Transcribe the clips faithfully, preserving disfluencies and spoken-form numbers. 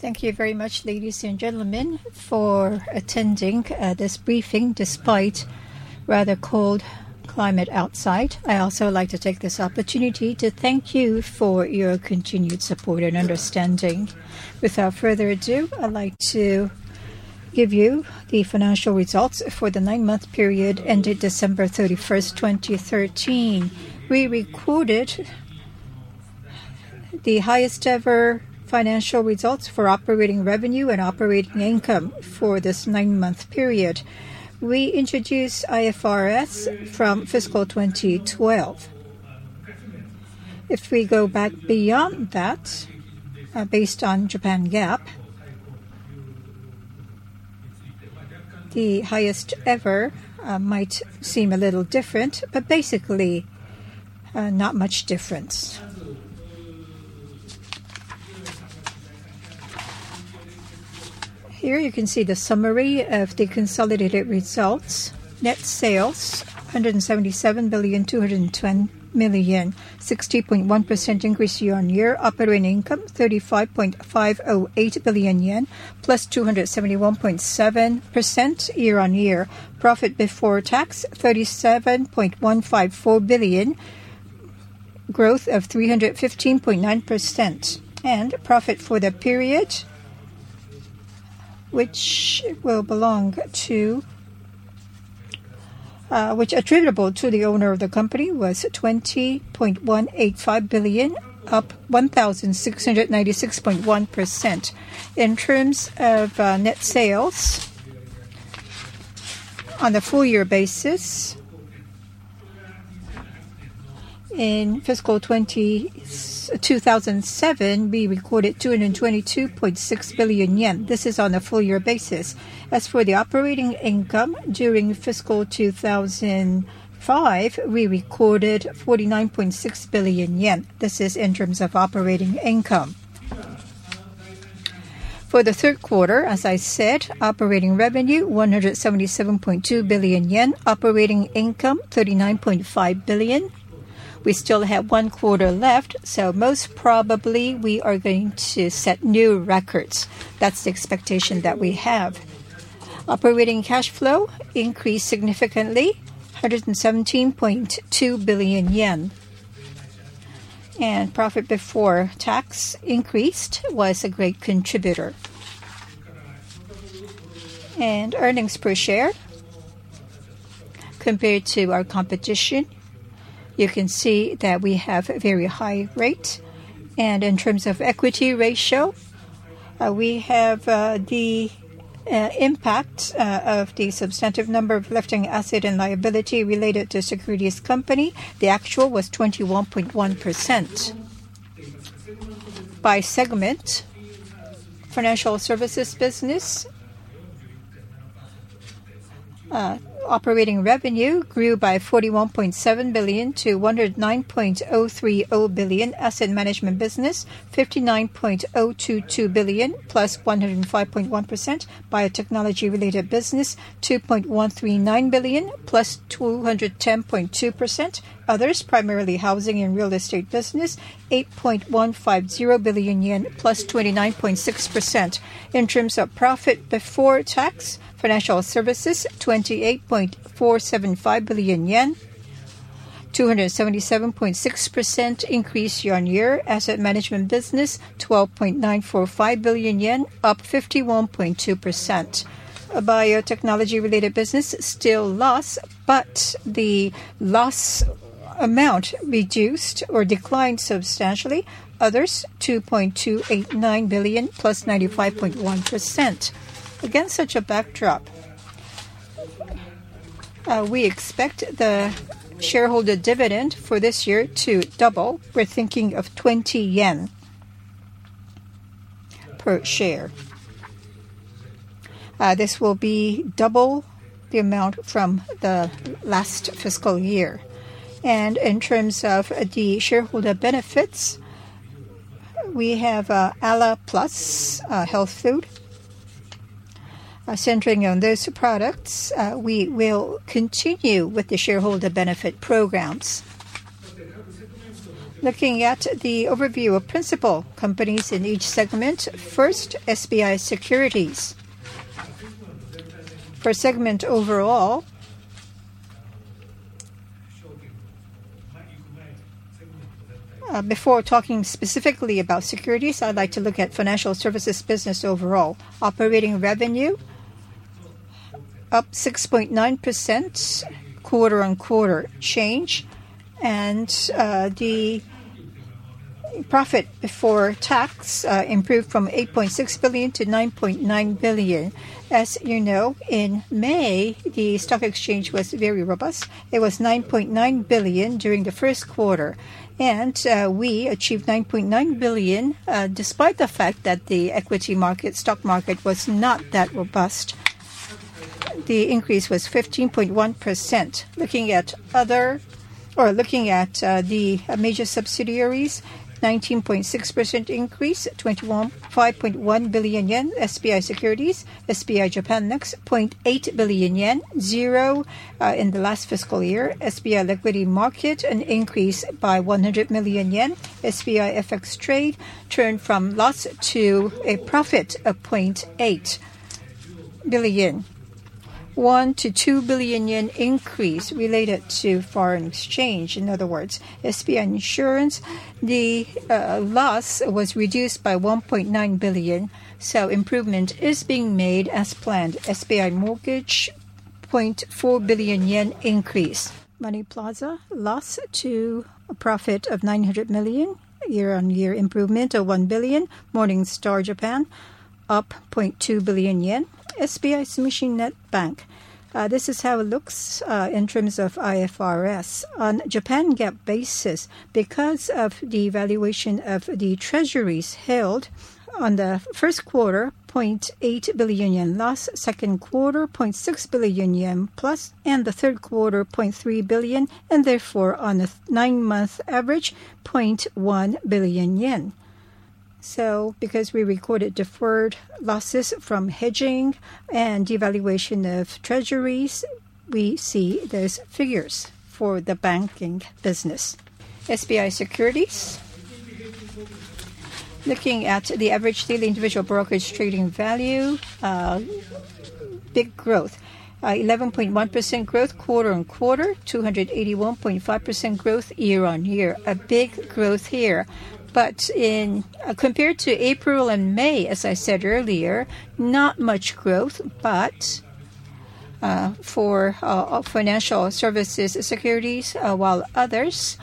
Thank you very much, ladies and gentlemen, for attending uh, this briefing despite rather cold climate outside. I also like to take this opportunity to thank you for your continued support and understanding. Without further ado, I'd like to give you the financial results for the nine-month period ended December thirty-first, twenty thirteen. We recorded the highest ever financial results for operating revenue and operating income for this nine-month period. We introduced I F R S from fiscal twenty twelve. If we go back beyond that, uh, based on Japan GAAP, the highest ever uh, might seem a little different, but basically uh, not much difference. Here you can see the summary of the consolidated results. Net sales, one hundred seventy-seven billion two hundred ten million, sixty point one percent increase year-on-year. Operating income, thirty-five point five oh eight billion yen, plus two hundred seventy-one point seven percent year-on-year. Profit before tax, thirty-seven point one five four billion, growth of three hundred fifteen point nine percent. And profit for the period, which will belong to, uh, which attributable to the owner of the company, was twenty point one eight five billion, up one thousand six hundred ninety-six point one percent. In terms of uh, net sales, on the full year basis, in fiscal two thousand seven, we recorded two hundred twenty-two point six billion yen. This is on a full year basis. As for the operating income, during fiscal two thousand five, we recorded forty-nine point six billion yen. This is in terms of operating income. For the third quarter, as I said, operating revenue one hundred seventy-seven point two billion yen, operating income thirty-nine point five billion. We still have one quarter left, so most probably we are going to set new records. That's the expectation that we have. Operating cash flow increased significantly, one hundred seventeen point two billion yen. And profit before tax increased, was a great contributor. And earnings per share, compared to our competition, you can see that we have a very high rate. And in terms of equity ratio, uh, we have uh, the uh, impact uh, of the substantive number of lifting asset and liability related to securities company. The actual was twenty-one point one percent. By segment, financial services business, uh, operating revenue grew by forty-one point seven billion to one hundred nine point oh three oh billion. Asset management business, fifty-nine point oh two two billion, plus one hundred five point one percent. Biotechnology-related business, two point one three nine billion, plus two hundred ten point two percent. Others, primarily housing and real estate business, eight point one five zero billion yen, plus twenty-nine point six percent. In terms of profit before tax, financial services, twenty-eight point four seven five billion yen, two hundred seventy-seven point six percent increase year-on-year. Asset management business, twelve point nine four five billion yen, up fifty-one point two percent. A biotechnology-related business still loss, but the loss amount reduced or declined substantially. Others, two point two eight nine billion, plus ninety-five point one percent. Against such a backdrop, uh, we expect the shareholder dividend for this year to double. We're thinking of twenty yen per share. Uh, this will be double the amount from the last fiscal year. And in terms of the shareholder benefits, we have uh, ALA Plus uh, health food. Uh, centering on those products, uh, we will continue with the shareholder benefit programs. Looking at the overview of principal companies in each segment, first, S B I Securities. For segment overall, Uh, before talking specifically about securities, I'd like to look at financial services business overall. Operating revenue up six point nine percent quarter-on-quarter change, and uh, the profit before tax uh, improved from eight point six billion dollars to nine point nine billion dollars. As you know, in May, the stock exchange was very robust. It was nine point nine billion dollars during the first quarter. And uh, we achieved nine point nine billion dollars uh, despite the fact that the equity market, stock market, was not that robust. The increase was fifteen point one percent. Looking at other, or looking at uh, the major subsidiaries, nineteen point six percent increase, twenty-five point one billion yen. S B I Securities, S B I Japan Next, zero point eight billion yen, zero uh, in the last fiscal year. S B I Liquidity Market, an increase by one hundred million yen. S B I F X Trade turned from loss to a profit of zero point eight billion. one to two billion yen increase related to foreign exchange. In other words, S B I Insurance, the uh, loss was reduced by one point nine billion, so improvement is being made as planned. S B I Mortgage, zero point four billion yen increase. Money Plaza, loss to a profit of nine hundred million, year-on-year improvement of one billion. Morningstar Japan, up zero point two billion yen. S B I Sumishin Net Bank. Uh, this is how it looks uh, in terms of I F R S. On Japan GAAP basis, because of the valuation of the treasuries held on the first quarter, zero point eight billion yen loss, second quarter, zero point six billion yen plus, and the third quarter, zero point three billion, and therefore on a nine-month average, zero point one billion yen. So because we recorded deferred losses from hedging and devaluation of treasuries, we see those figures for the banking business. S B I Securities. Looking at the average daily individual brokerage trading value, uh, big growth. Uh, eleven point one percent growth quarter-on-quarter, two hundred eighty-one point five percent growth year-on-year. A big growth here. But in uh, compared to April and May, as I said earlier, not much growth. But uh, for uh, financial services securities, uh, while others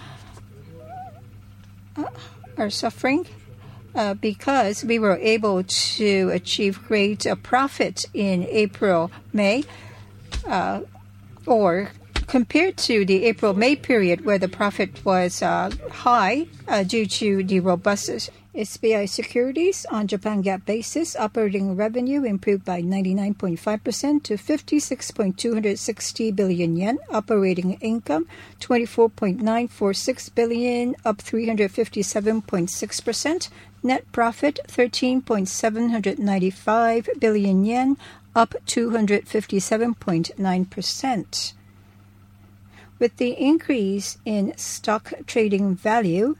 uh, are suffering uh, because we were able to achieve great uh, profit in April, May, uh, or compared to the April-May period where the profit was uh, high uh, due to the robust S B I Securities on Japan GAAP basis, operating revenue improved by ninety-nine point five percent to fifty-six point two six zero billion yen. Operating income twenty-four point nine four six billion, up three hundred fifty-seven point six percent. Net profit thirteen point seven nine five billion yen, up two hundred fifty-seven point nine percent. With the increase in stock trading value,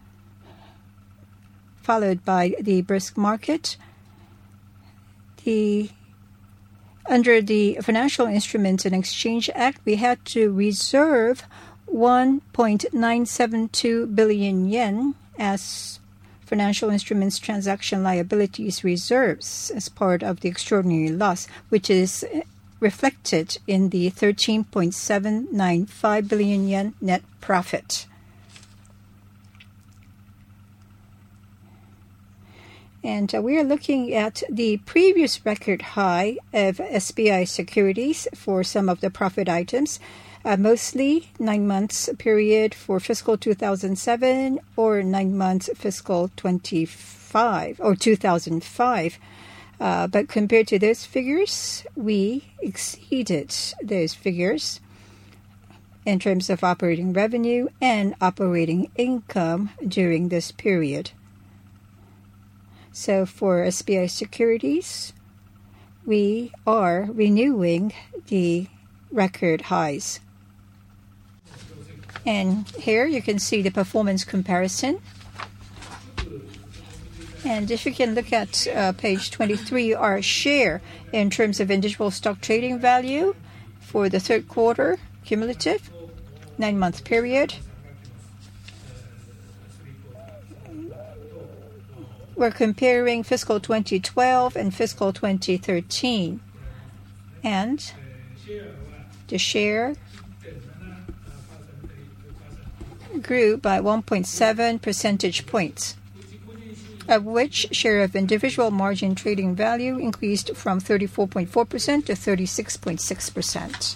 followed by the brisk market, the under the Financial Instruments and Exchange Act, we had to reserve one point nine seven two billion yen as financial instruments transaction liabilities reserves as part of the extraordinary loss, which is reflected in the thirteen point seven nine five billion yen net profit. And uh, we are looking at the previous record high of S B I Securities for some of the profit items, uh, mostly nine months period for fiscal two thousand seven or nine months fiscal twenty-five or two thousand five. Uh, but compared to those figures, we exceeded those figures in terms of operating revenue and operating income during this period. So for S B I Securities, we are renewing the record highs. And here you can see the performance comparison. And if you can look at uh, page twenty-three, our share in terms of individual stock trading value for the third quarter, cumulative, nine-month period. We're comparing fiscal twenty twelve and fiscal twenty thirteen. And the share grew by one point seven percentage points, of which share of individual margin trading value increased from thirty-four point four percent to thirty-six point six percent.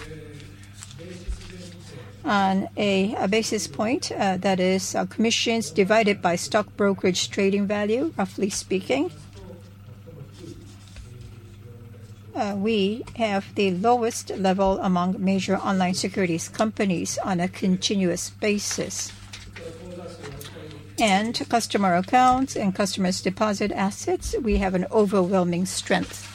On a, a basis point, uh, that is uh, commissions divided by stock brokerage trading value, roughly speaking, uh, we have the lowest level among major online securities companies on a continuous basis. And customer accounts and customers' deposit assets, we have an overwhelming strength.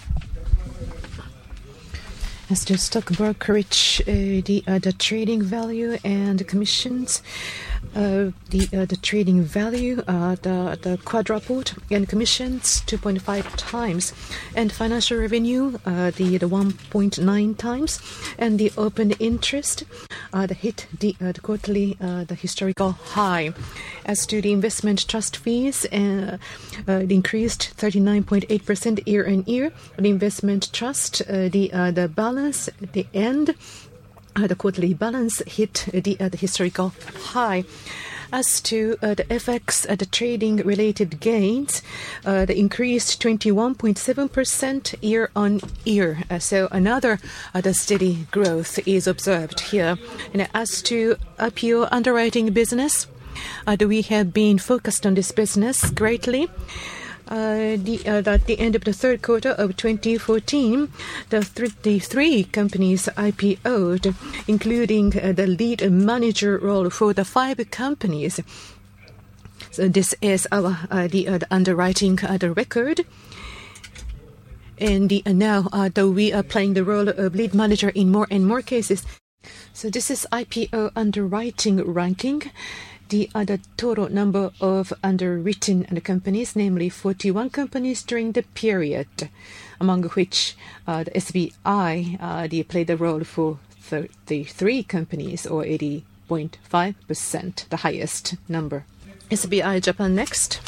As to stock brokerage, uh, the uh, the trading value and commissions, uh, the uh, the trading value, uh, the the quadrupled, and commissions two point five times, and financial revenue, uh, the the one point nine times, and the open interest, uh, the hit the, uh, the quarterly uh, the historical high. As to the investment trust fees, uh, uh, it increased thirty-nine point eight percent year on year. The investment trust, uh, the uh, the balance at the end, uh, the quarterly balance hit the, uh, the historical high. As to uh, the F X, uh, the trading-related gains, uh, they increased twenty-one point seven percent year on year. Uh, so another uh, the steady growth is observed here. And as to I P O underwriting business, Uh, we have been focused on this business greatly. Uh, the, uh, at the end of the third quarter of twenty fourteen, the, th- the three companies I P O'd, including uh, the lead manager role for the five companies. So this is our uh, the, uh, the underwriting uh, the record. And the, uh, now uh, though we are playing the role of lead manager in more and more cases. So this is I P O underwriting ranking. The other total number of underwritten companies, namely forty-one companies during the period, among which uh, the S B I uh, they played the role for thirty-three companies, or eighty point five percent, the highest number. S B I Japan next.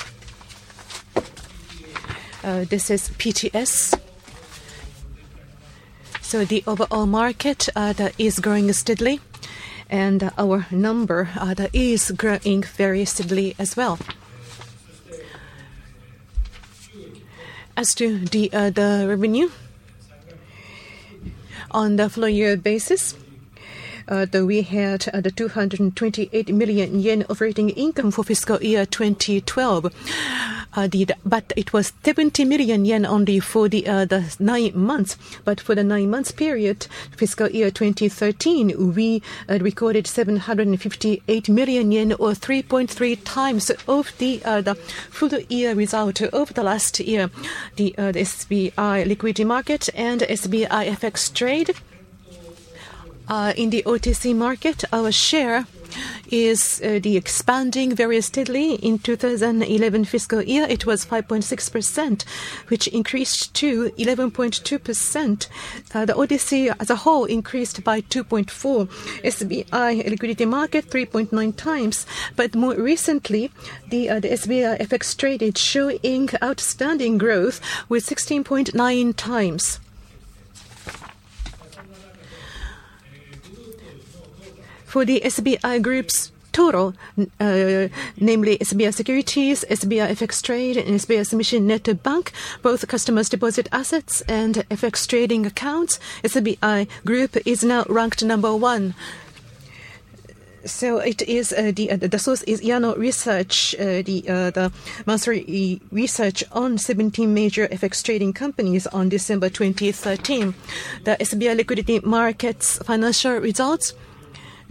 Uh, this is P T S. So the overall market uh, that is growing steadily. And uh, our number uh, that is growing very steadily as well. As to the uh, the revenue, on the full year basis, uh, the, we had uh, the two hundred twenty-eight million yen operating income for fiscal year twenty twelve. Uh, the, but it was seventy million yen only for the uh, the nine months. But for the nine months period, fiscal year twenty thirteen, we uh, recorded seven hundred fifty-eight million yen, or three point three times of the uh, the full year result of the last year. The, uh, the S B I liquidity market and S B I F X trade. Uh, in the O T C market, our share is uh, the expanding very steadily. In two thousand eleven fiscal year, it was five point six percent, which increased to eleven point two percent. Uh, the O T C as a whole increased by two point four. S B I liquidity market three point nine times. But more recently, the, uh, the S B I F X trade is showing outstanding growth with sixteen point nine times. For the S B I Group's total, uh, namely S B I Securities, S B I F X Trade, and S B I Submission Net Bank, both customers' deposit assets and F X trading accounts, S B I Group is now ranked number one. So it is uh, the uh, the source is Yano Research, uh, the uh, the monthly research on seventeen major F X trading companies on December twenty thirteen. The S B I Liquidity Markets financial results.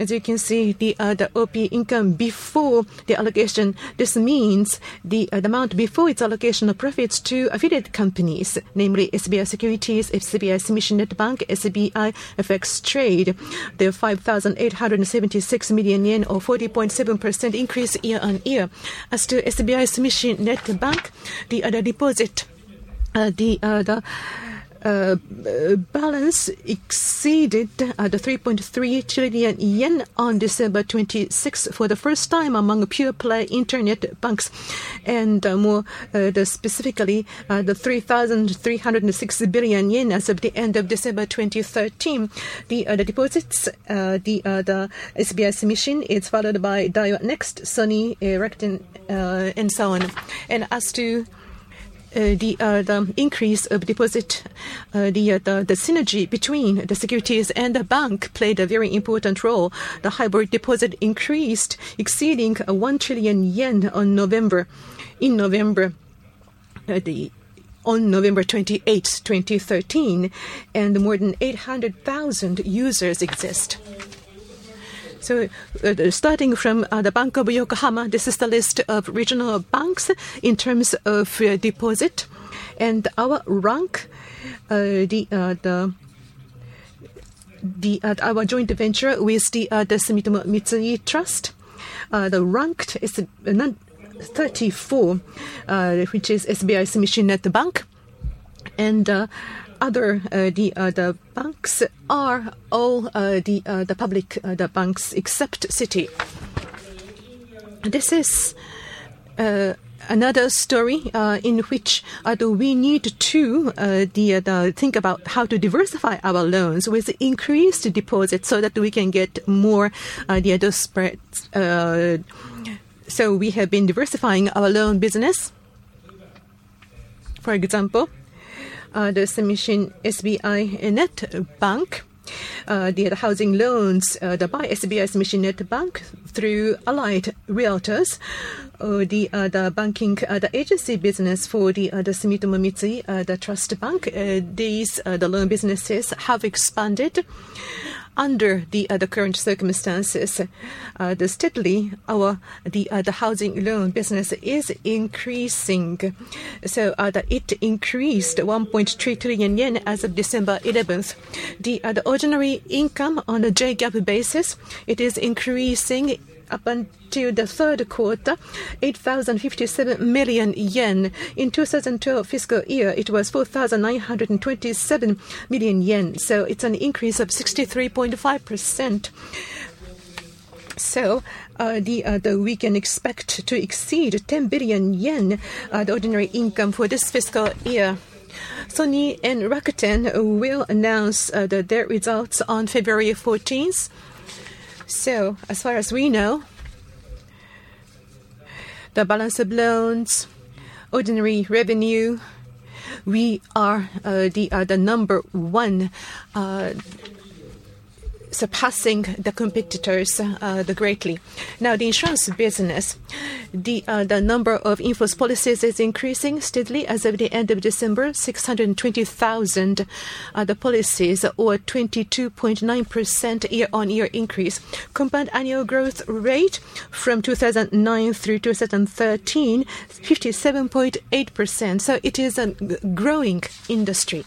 As you can see, the uh, the O P income before the allocation. This means the, uh, the amount before its allocation of profits to affiliate companies, namely S B I Securities, S B I Sumishin Net Bank, S B I F X Trade. The five thousand eight hundred seventy-six million yen, or forty point seven percent increase year on year. As to S B I Sumishin Net Bank, the other deposit, uh, the uh, the Uh, balance exceeded uh, the three point three trillion yen on December twenty-sixth for the first time among pure play internet banks, and uh, more uh, the specifically uh, the three thousand three hundred six billion yen as of the end of December twenty thirteen. The uh, the deposits, uh, the uh, the S B I Sumishin is followed by Daiwa Next, Sony, uh, Rakuten, uh, and so on. And as to Uh, the uh, the increase of deposit, uh, the, uh, the the synergy between the securities and the bank played a very important role. The hybrid deposit increased, exceeding uh, one trillion yen on November, in November, uh, the on November twenty-eighth, twenty thirteen, and more than eight hundred thousand users exist. So, uh, starting from uh, the Bank of Yokohama, this is the list of regional banks in terms of uh, deposit, and our rank, uh, the uh, the the uh, our joint venture with the uh, the Sumitomo Mitsui Trust, uh, the ranked is uh, thirty-four, uh, which is S B I Sumishin Net Bank, and uh, other uh, the uh, the banks are all uh, the uh, the public uh, the banks except Citi. This is uh, another story uh, in which uh, we need to uh, the, uh, the think about how to diversify our loans with increased deposits so that we can get more uh, the other spreads. Uh, so we have been diversifying our loan business. For example, Uh, the Sumishin S B I Net Bank, uh, the, the housing loans uh, the by S B I Sumishin Net Bank through Allied Realtors, uh, the uh, the banking uh, the agency business for the uh, the Sumitomo Mitsui uh, the Trust Bank. Uh, these uh, the loan businesses have expanded under the uh, the current circumstances. Uh, the steadily our the uh, the housing loan business is increasing. So uh, the, it increased one point three trillion yen as of December eleventh. The uh, the ordinary income on a J GAAP basis, it is increasing up until the third quarter, eight thousand fifty-seven million yen. In two thousand twelve fiscal year, it was four thousand nine hundred twenty-seven million yen. So it's an increase of sixty-three point five percent. So uh, the, uh, the we can expect to exceed ten billion yen, uh, the ordinary income for this fiscal year. Sony and Rakuten will announce uh, the, their results on February fourteenth. So, as far as we know, the balance of loans, ordinary revenue, we are uh, the uh, the number one, uh, surpassing the competitors uh, the greatly. Now, the insurance business, the uh, the number of in-force policies is increasing steadily. As of the end of December, six hundred twenty thousand uh, the policies, or twenty-two point nine percent year-on-year increase. Compound annual growth rate from two thousand nine through two thousand thirteen, fifty-seven point eight percent. So it is a growing industry.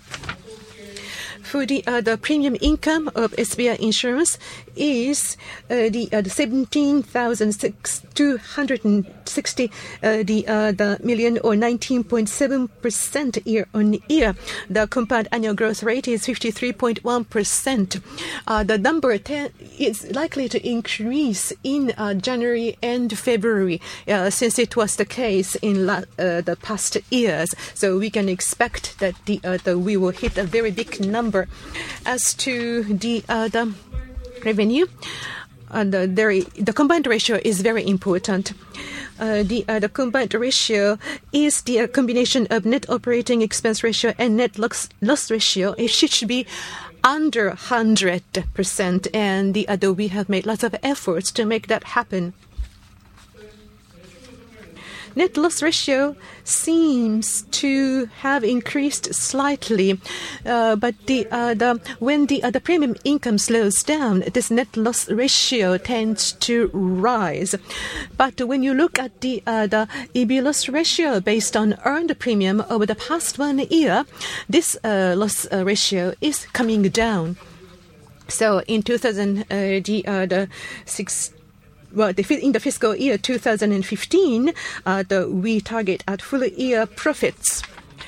For the, uh, the premium income of S B I Insurance is uh, the, uh, the seventeen thousand two hundred sixty uh, the uh, the million, or nineteen point seven percent year on year. The compound annual growth rate is fifty-three point one percent. Uh, the number ten is likely to increase in uh, January and February, uh, since it was the case in la- uh, the past years. So we can expect that the, uh, the we will hit a very big number. As to the uh, the revenue, uh, the, the the combined ratio is very important. Uh, the uh, the combined ratio is the uh, combination of net operating expense ratio and net loss, loss ratio. It should be under one hundred percent, and the other we have made lots of efforts to make that happen. net loss ratio seems to have increased slightly, uh, but the, uh, the when the uh, the premium income slows down, this net loss ratio tends to rise. But when you look at the uh, the E B loss ratio based on earned premium over the past one year, this uh, loss uh, ratio is coming down. So in two thousand, uh, the uh, the six. Well, in the fiscal year two thousand fifteen, uh, the, we target at full year profits.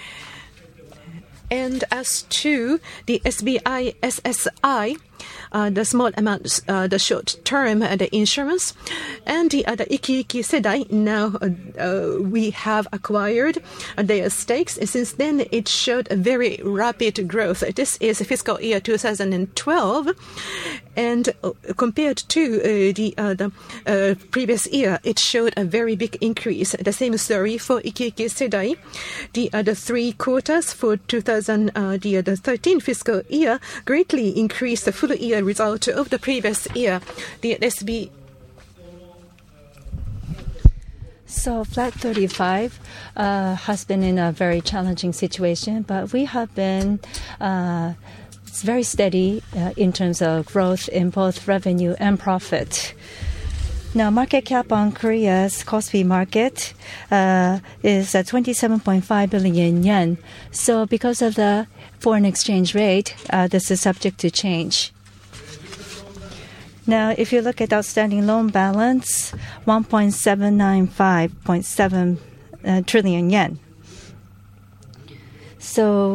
And as to the S B I S S I, uh, the small amounts, uh, the short term, uh, the insurance, and the, uh, the Iki Iki Sedai, now uh, uh, we have acquired uh, their stakes. Since then, it showed a very rapid growth. This is fiscal year two thousand twelve. And uh, compared to uh, the, uh, the uh, previous year, it showed a very big increase. The same story for Iki Iki Sedai. The uh, the three quarters for two thousand uh, the, uh, the thirteen fiscal year greatly increased the full year result of the previous year. The S B. So Flat thirty-five uh, has been in a very challenging situation, but we have been Uh, It's very steady uh, in terms of growth in both revenue and profit. Now, market cap on Korea's Kospi market uh, is at twenty-seven point five billion yen. So because of the foreign exchange rate, uh, this is subject to change. Now, if you look at outstanding loan balance, one point seven nine five point seven uh, trillion yen. So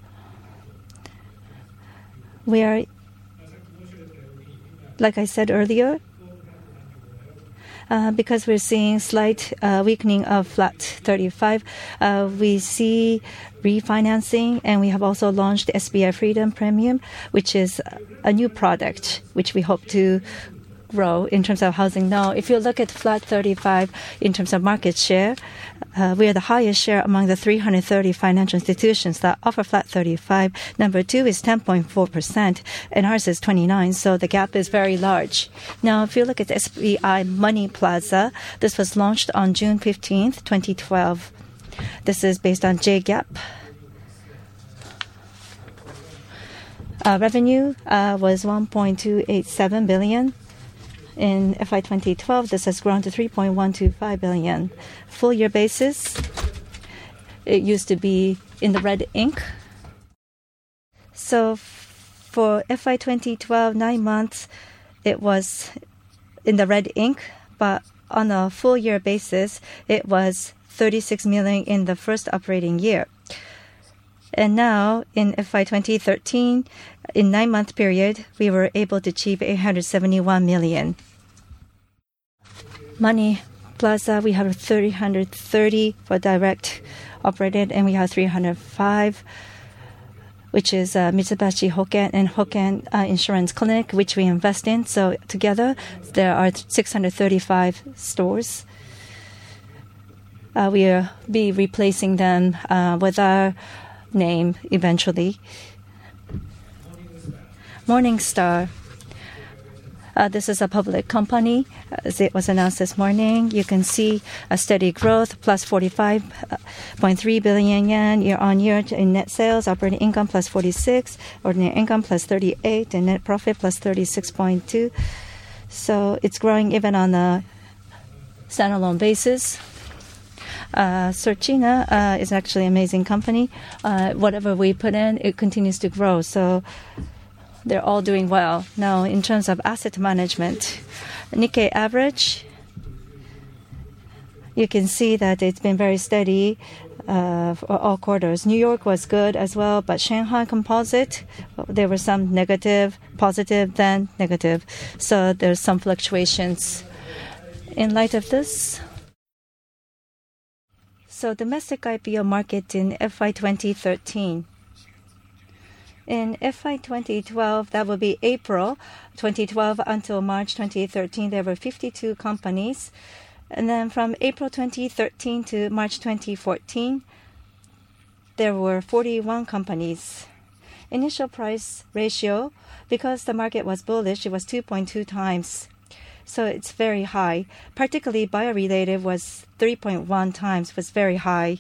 we are, like I said earlier, uh, because we're seeing slight uh, weakening of Flat thirty-five, uh, we see refinancing, and we have also launched S B I Freedom Premium, which is a new product which we hope to grow in terms of housing. Now, if you look at Flat thirty-five in terms of market share, uh, we are the highest share among the three hundred thirty financial institutions that offer Flat thirty-five. Number two is ten point four percent, and ours is twenty-nine, so the gap is very large. Now, if you look at S B I Money Plaza, this was launched on June fifteenth, twenty twelve. This is based on J GAP. Uh, revenue uh, was one point two eight seven billion. In F Y twenty twelve, this has grown to three point one two five billion. Full year basis, it used to be in the red ink. So for F Y twenty twelve, nine months, it was in the red ink, but on a full year basis, it was thirty-six million in the first operating year. And now, in F Y twenty thirteen, in nine-month period, we were able to achieve eight hundred seventy-one million. Money Plaza, we have three hundred thirty for direct operated, and we have three hundred five, which is uh, Mitsubishi Hoken and Hoken uh, Insurance Clinic, which we invest in. So together, there are six hundred thirty-five stores. Uh, we will be replacing them uh, with our name eventually. Morningstar. Uh, this is a public company. As it was announced this morning, you can see a steady growth, plus forty-five point three billion yen year on year in net sales, operating income plus forty-six, ordinary income plus thirty-eight, and net profit plus thirty-six point two. So it's growing even on a standalone basis. Uh, Sorchina uh, is actually an amazing company. Uh, whatever we put in, it continues to grow. So they're all doing well. Now, in terms of asset management, Nikkei average, you can see that it's been very steady uh, for all quarters. New York was good as well, but Shanghai Composite, there were some negative, positive, then negative. So there's some fluctuations. In light of this, so domestic I P O market in F Y twenty thirteen. In F Y twenty twelve, that will be April twenty twelve until March twenty thirteen, there were fifty-two companies. And then from April twenty thirteen to March twenty fourteen, there were forty-one companies. Initial price ratio, because the market was bullish, it was two point two times. So it's very high. Particularly bio-related was three point one times, was very high.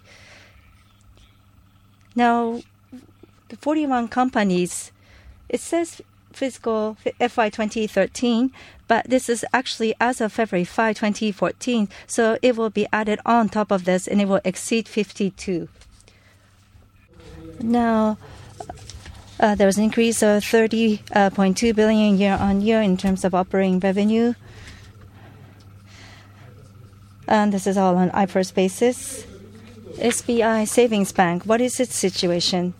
Now, the forty-one companies, it says fiscal F Y twenty thirteen, but this is actually as of February fifth, twenty fourteen. So it will be added on top of this, and it will exceed fifty-two. Now, uh, there was an increase of thirty point two billion year on year in terms of operating revenue. And this is all on I F R S basis. S B I Savings Bank, what is its situation?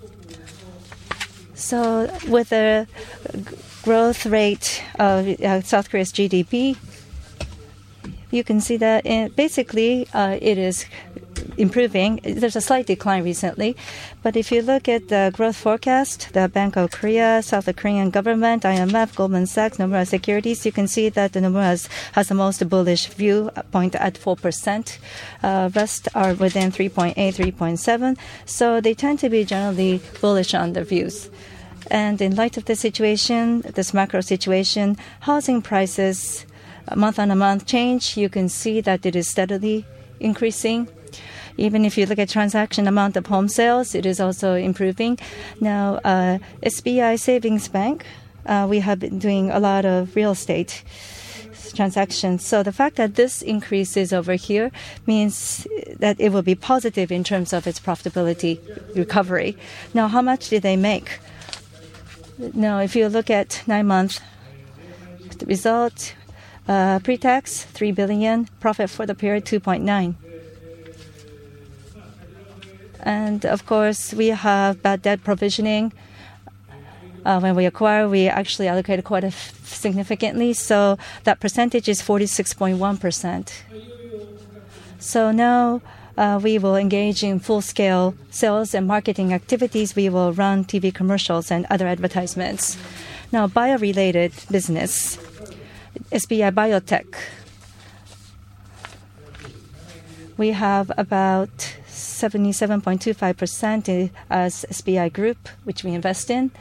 So with the growth rate of uh, South Korea's G D P, you can see that in, basically uh, it is improving. There's a slight decline recently, but if you look at the growth forecast, the Bank of Korea, South Korean government, I M F, Goldman Sachs, Nomura Securities, you can see that the Nomura has, has the most bullish view point at four percent. Uh, rest are within three point eight, three point seven. So they tend to be generally bullish on their views. And in light of the situation, this macro situation, housing prices month on a month change, you can see that it is steadily increasing. Even if you look at transaction amount of home sales, it is also improving. Now, uh, S B I Savings Bank, uh, we have been doing a lot of real estate transactions. So the fact that this increases over here means that it will be positive in terms of its profitability recovery. Now, how much did they make? Now, if you look at nine-month result, uh, pre-tax, three billion dollars, profit for the period, two point nine. And, of course, we have bad debt provisioning. Uh, when we acquire, we actually allocated quite a f- significantly. So that percentage is forty-six point one percent. So now uh, we will engage in full-scale sales and marketing activities. We will run T V commercials and other advertisements. Now, bio-related business, S B I Biotech. We have about seventy-seven point two five percent as S B I Group, which we invest in.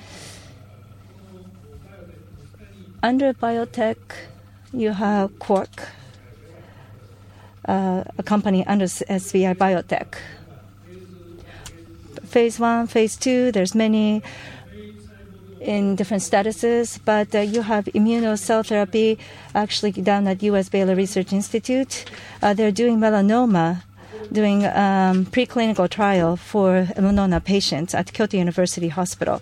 Under biotech, you have Quark, uh, a company under S B I Biotech. Phase one, phase two, there's many in different statuses, but uh, you have immunocell therapy actually down at U S Baylor Research Institute. Uh, they're doing melanoma, doing um, preclinical trial for melanoma patients at Kyoto University Hospital.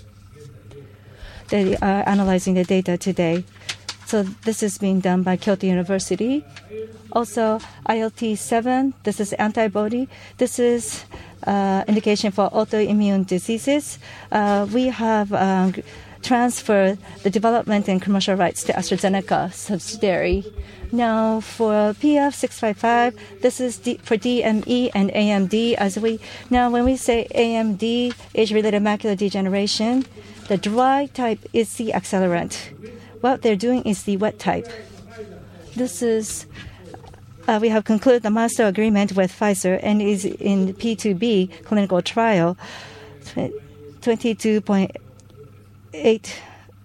They are analyzing the data today. So this is being done by Kyoto University. Also, I L T seven, this is antibody. This is uh, indication for autoimmune diseases. Uh, we have um, transferred the development and commercial rights to AstraZeneca subsidiary. Now, for P F six fifty-five, this is D- for D M E and A M D. As we now, when we say A M D, age-related macular degeneration, the dry type is the accelerant. What they're doing is the wet type. This is uh, we have concluded the master agreement with Pfizer and is in P two B clinical trial, twenty-two point eight.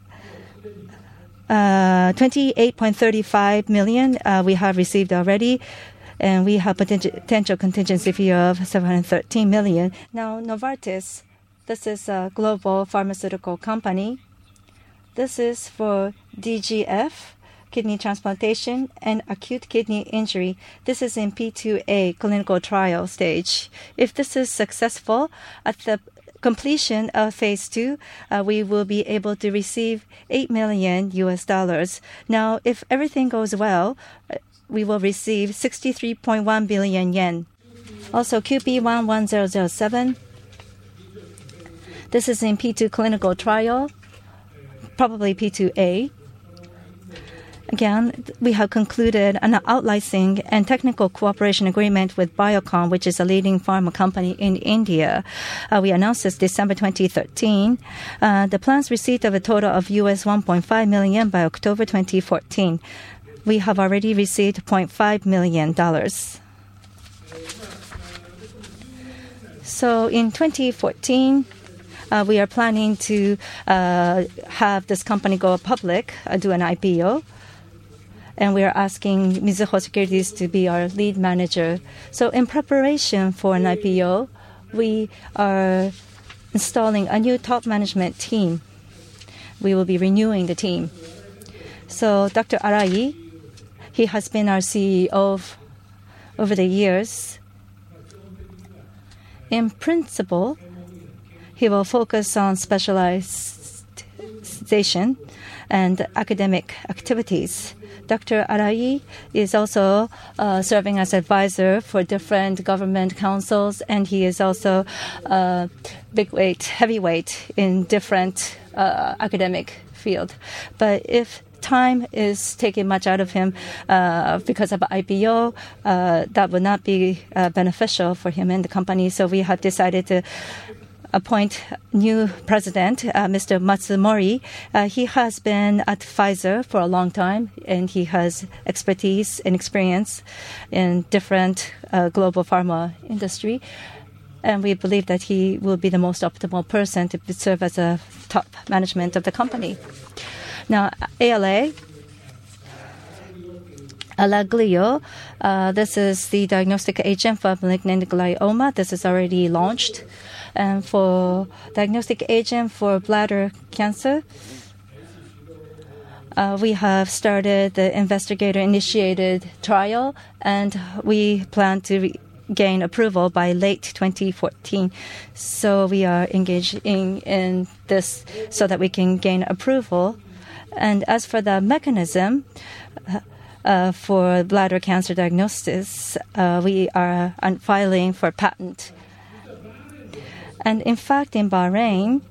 Uh, twenty-eight point three five million uh, we have received already, and we have potential, potential contingency fee of seven hundred thirteen million. Now, Novartis, this is a global pharmaceutical company. This is for D G F, kidney transplantation, and acute kidney injury. This is in P two A clinical trial stage. If this is successful, at the completion of phase two, uh, we will be able to receive eight million U S dollars. Now, if everything goes well, uh, we will receive sixty-three point one billion yen. Also, Q P one one zero zero seven. This is in P two clinical trial, probably P two A. Again, we have concluded an out-licensing and technical cooperation agreement with Biocon, which is a leading pharma company in India. Uh, we announced this December twenty thirteen. Uh, the planned receipt of a total of U S one point five million by October twenty fourteen. We have already received zero point five million dollars. So in twenty fourteen, uh, we are planning to uh, have this company go public, uh, do an I P O. and we are asking Mizuho Securities to be our lead manager. So in preparation for an I P O, we are installing a new top management team. We will be renewing the team. So Doctor Arai, he has been our C E O over the years. In principle, he will focus on specialization and academic activities. Doctor Arai is also uh, serving as advisor for different government councils, and he is also uh, big weight, heavyweight in different uh, academic field. But if time is taking much out of him uh, because of I P O, uh, that would not be uh, beneficial for him and the company. So we have decided to appoint new president, uh, Mister Matsumori. Uh, he has been at Pfizer for a long time, and he has expertise and experience in different uh, global pharma industry. And we believe that he will be the most optimal person to serve as a top management of the company. Now, A L A, Alaglio, uh, this is the diagnostic agent for malignant glioma. This is already launched. And for diagnostic agent for bladder cancer, uh, we have started the investigator-initiated trial, and we plan to re- gain approval by late twenty fourteen. So we are engaged in, in this so that we can gain approval. And as for the mechanism uh, for bladder cancer diagnosis, uh, we are filing for patent. And in fact, in Bahrain,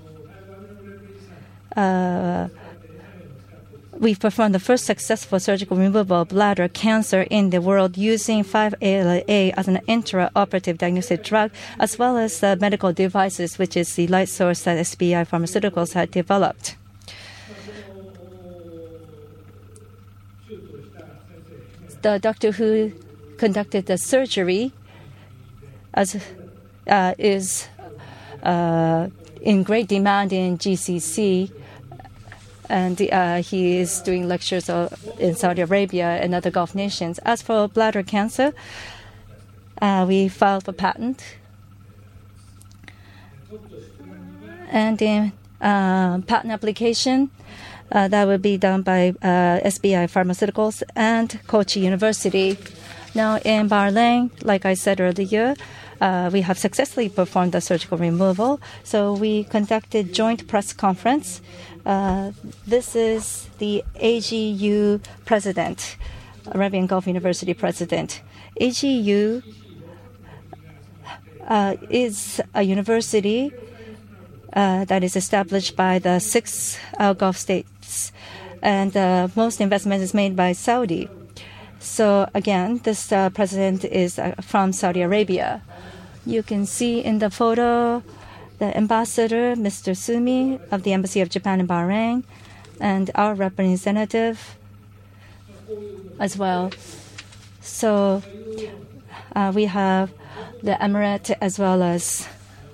uh, we've performed the first successful surgical removal of bladder cancer in the world using five A L A as an intraoperative diagnostic drug, as well as uh, medical devices, which is the light source that S B I Pharmaceuticals had developed. The doctor who conducted the surgery as, uh, is Uh, in great demand in G C C, and uh, he is doing lectures uh, in Saudi Arabia and other Gulf nations. As for bladder cancer, uh, we filed for patent, and in uh, patent application uh, that will be done by uh, S B I Pharmaceuticals and Kochi University. Now in Bahrain, like I said earlier, Uh, we have successfully performed the surgical removal. So we conducted joint press conference. Uh, this is the A G U president, Arabian Gulf University president. A G U uh, is a university uh, that is established by the six uh, Gulf states, and uh, most investment is made by Saudi. So again, this uh, president is uh, from Saudi Arabia. You can see in the photo the ambassador, Mister Sumi, of the Embassy of Japan in Bahrain, and our representative as well. So uh, we have the emirate as well as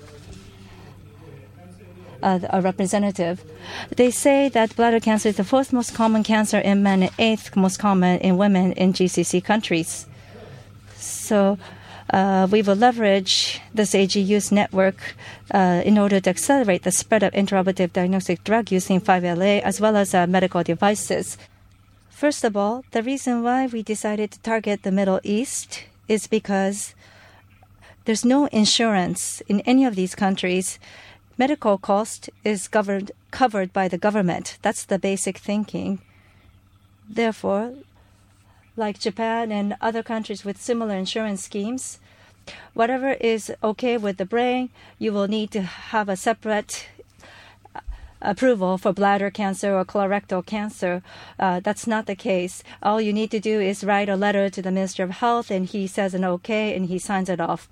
uh, a representative. They say that bladder cancer is the fourth most common cancer in men and eighth most common in women in G C C countries. So Uh, we will leverage this A G U's network uh, in order to accelerate the spread of intraoperative diagnostic drug using five A L A as well as uh, medical devices. First of all, the reason why we decided to target the Middle East is because there's no insurance in any of these countries. Medical cost is covered covered by the government. That's the basic thinking. Therefore, like Japan and other countries with similar insurance schemes, whatever is okay with the brain, you will need to have a separate approval for bladder cancer or colorectal cancer. Uh, that's not the case. All you need to do is write a letter to the Minister of Health, and he says an okay, and he signs it off.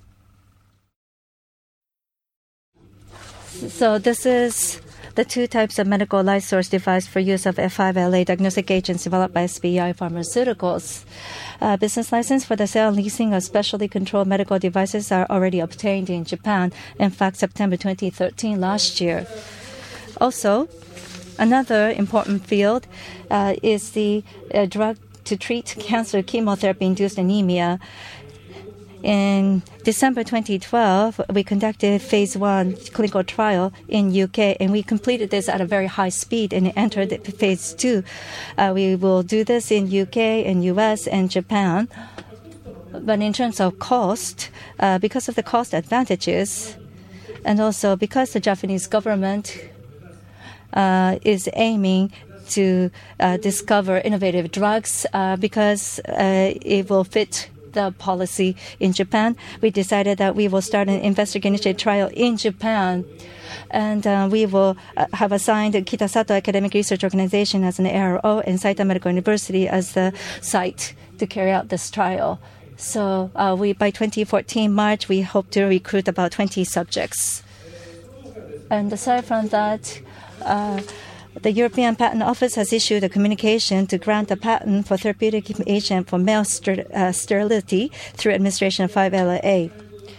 So this is the two types of medical light source device for use of F five A L A diagnostic agents developed by S B I Pharmaceuticals. Uh, business license for the sale and leasing of specially controlled medical devices are already obtained in Japan. In fact, September twenty thirteen last year. Also, another important field uh, is the uh, drug to treat cancer chemotherapy-induced anemia. In December twenty twelve, we conducted phase one clinical trial in U K, and we completed this at a very high speed and entered phase two. Uh, we will do this in U K and U S and Japan. But in terms of cost, uh, because of the cost advantages, and also because the Japanese government uh, is aiming to uh, discover innovative drugs uh, because uh, it will fit the policy in Japan, we decided that we will start an investigator trial in Japan. And uh, we will uh, have assigned Kitasato Academic Research Organization as an A R O and Saitama Medical University as the site to carry out this trial. So uh, we, by twenty fourteen March, we hope to recruit about twenty subjects. And aside from that, uh, the European Patent Office has issued a communication to grant a patent for therapeutic agent for male ster- uh, sterility through administration of five A L A.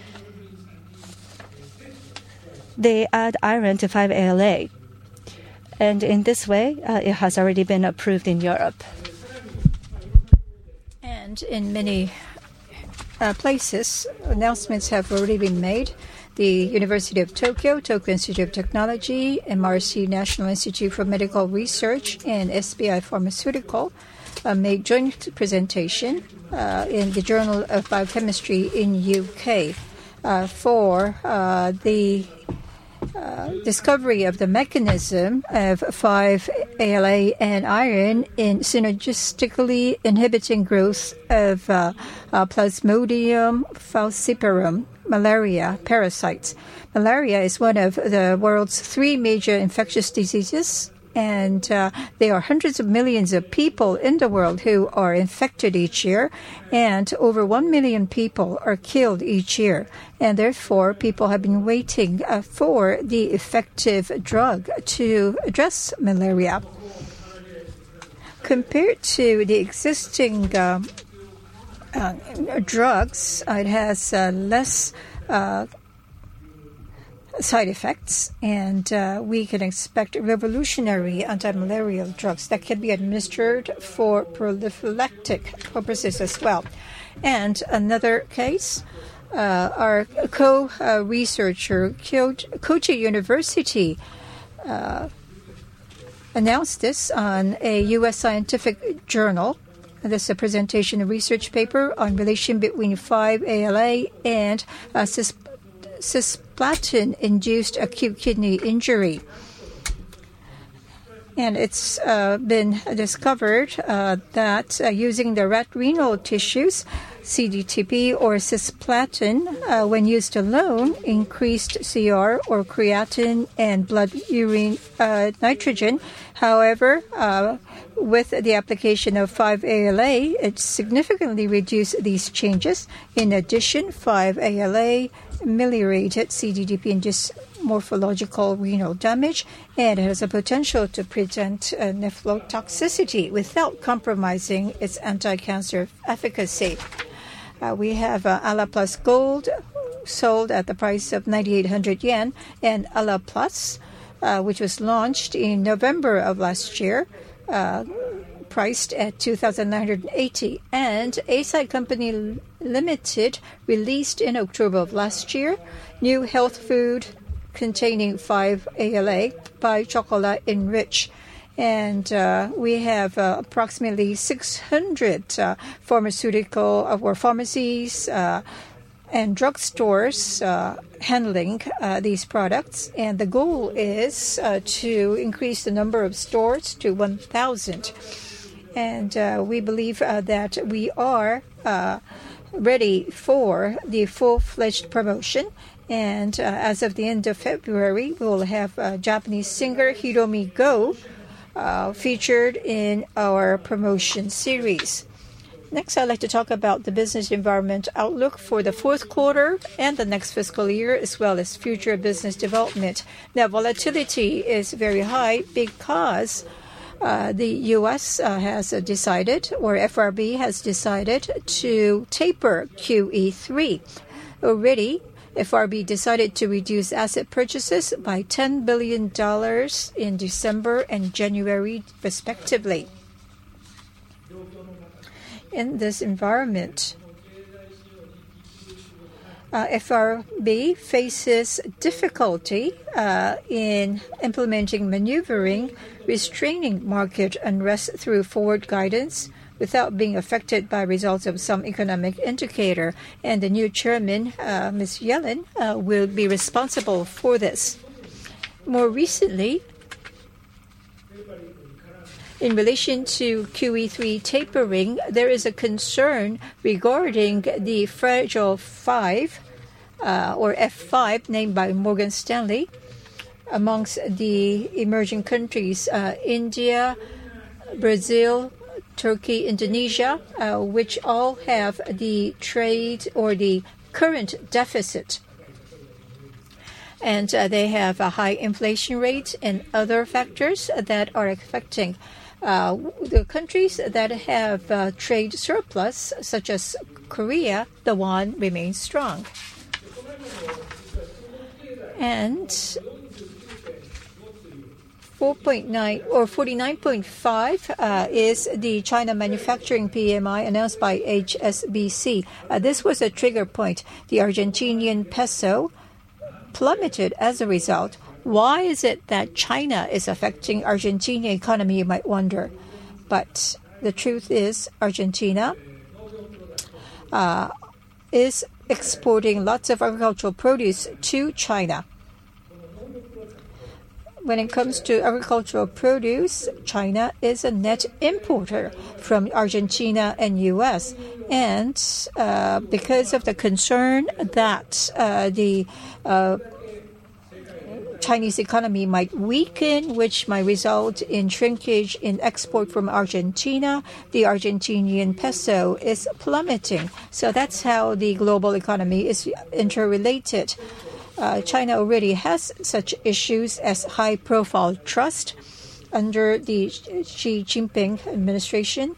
They add iron to five A L A. And in this way, uh, it has already been approved in Europe. And in many uh, places, announcements have already been made. The University of Tokyo, Tokyo Institute of Technology, M R C National Institute for Medical Research, and S B I Pharmaceutical uh, made joint presentation uh, in the Journal of Biochemistry in U K uh, for uh, the uh, discovery of the mechanism of five A L A and iron in synergistically inhibiting growth of uh, uh, Plasmodium falciparum malaria parasites. Malaria is one of the world's three major infectious diseases, and uh, there are hundreds of millions of people in the world who are infected each year, and over one million people are killed each year. And therefore, people have been waiting uh, for the effective drug to address malaria. Compared to the existing uh, Uh, drugs, it has uh, less uh, side effects, and uh, we can expect revolutionary anti-malarial drugs that can be administered for prophylactic purposes as well. And another case, uh, our co-researcher, Kochi University, uh, announced this on a U S scientific journal. This is a presentation and research paper on relation between five A L A and uh, cis- cisplatin-induced acute kidney injury. And it's uh, been discovered uh, that uh, using the rat renal tissues, C D T P or cisplatin, uh, when used alone, increased C R or creatinine and blood urine uh, nitrogen. However, uh, with the application of five A L A, it significantly reduced these changes. In addition, five A L A ameliorated C D T P-induced morphological renal damage, and it has a potential to prevent uh, nephrotoxicity without compromising its anti-cancer efficacy. Uh, we have uh, Ala Plus Gold sold at the price of ninety-eight hundred yen, and Ala Plus, uh, which was launched in November of last year, uh, priced at two thousand nine hundred eighty, and Eisai Company Limited released in October of last year new health food containing five A L A by Chocolat Enrich. And uh, we have uh, approximately six hundred uh, pharmaceutical uh, or pharmacies uh, and drugstores uh, handling uh, these products. And the goal is uh, to increase the number of stores to one thousand. And uh, we believe uh, that we are uh, ready for the full-fledged promotion. And uh, as of the end of February, we will have uh, Japanese singer Hiromi Go uh, featured in our promotion series. Next, I'd like to talk about the business environment outlook for the fourth quarter and the next fiscal year, as well as future business development. Now, volatility is very high because uh, the U S uh, has uh, decided, or F R B has decided, to taper Q E three. Already, F R B decided to reduce asset purchases by ten billion dollars in December and January, respectively. in this environment, uh, F R B faces difficulty uh, in implementing maneuvering, restraining market unrest through forward guidance without being affected by results of some economic indicator. And the new chairman, uh, Miz Yellen, uh, will be responsible for this. More recently, in relation to Q E three tapering, there is a concern regarding the Fragile Five, uh, or F five, named by Morgan Stanley, amongst the emerging countries, uh, India, Brazil, Turkey, Indonesia, uh, which all have the trade or the current deficit. And uh, they have a high inflation rate and other factors that are affecting Uh, the countries that have uh, trade surplus, such as Korea, the won remains strong. And four point nine or forty-nine point five uh, is the China manufacturing P M I announced by H S B C. Uh, this was a trigger point. The Argentinian peso plummeted as a result. Why is it that China is affecting Argentina economy, you might wonder. But the truth is Argentina uh, is exporting lots of agricultural produce to China. When it comes to agricultural produce, China is a net importer from Argentina and U S. And uh, because of the concern that uh, the uh, Chinese economy might weaken, which might result in shrinkage in export from Argentina, the Argentinian peso is plummeting. So that's how the global economy is interrelated. Uh, China already has such issues as high-profile trust under the Xi Jinping administration.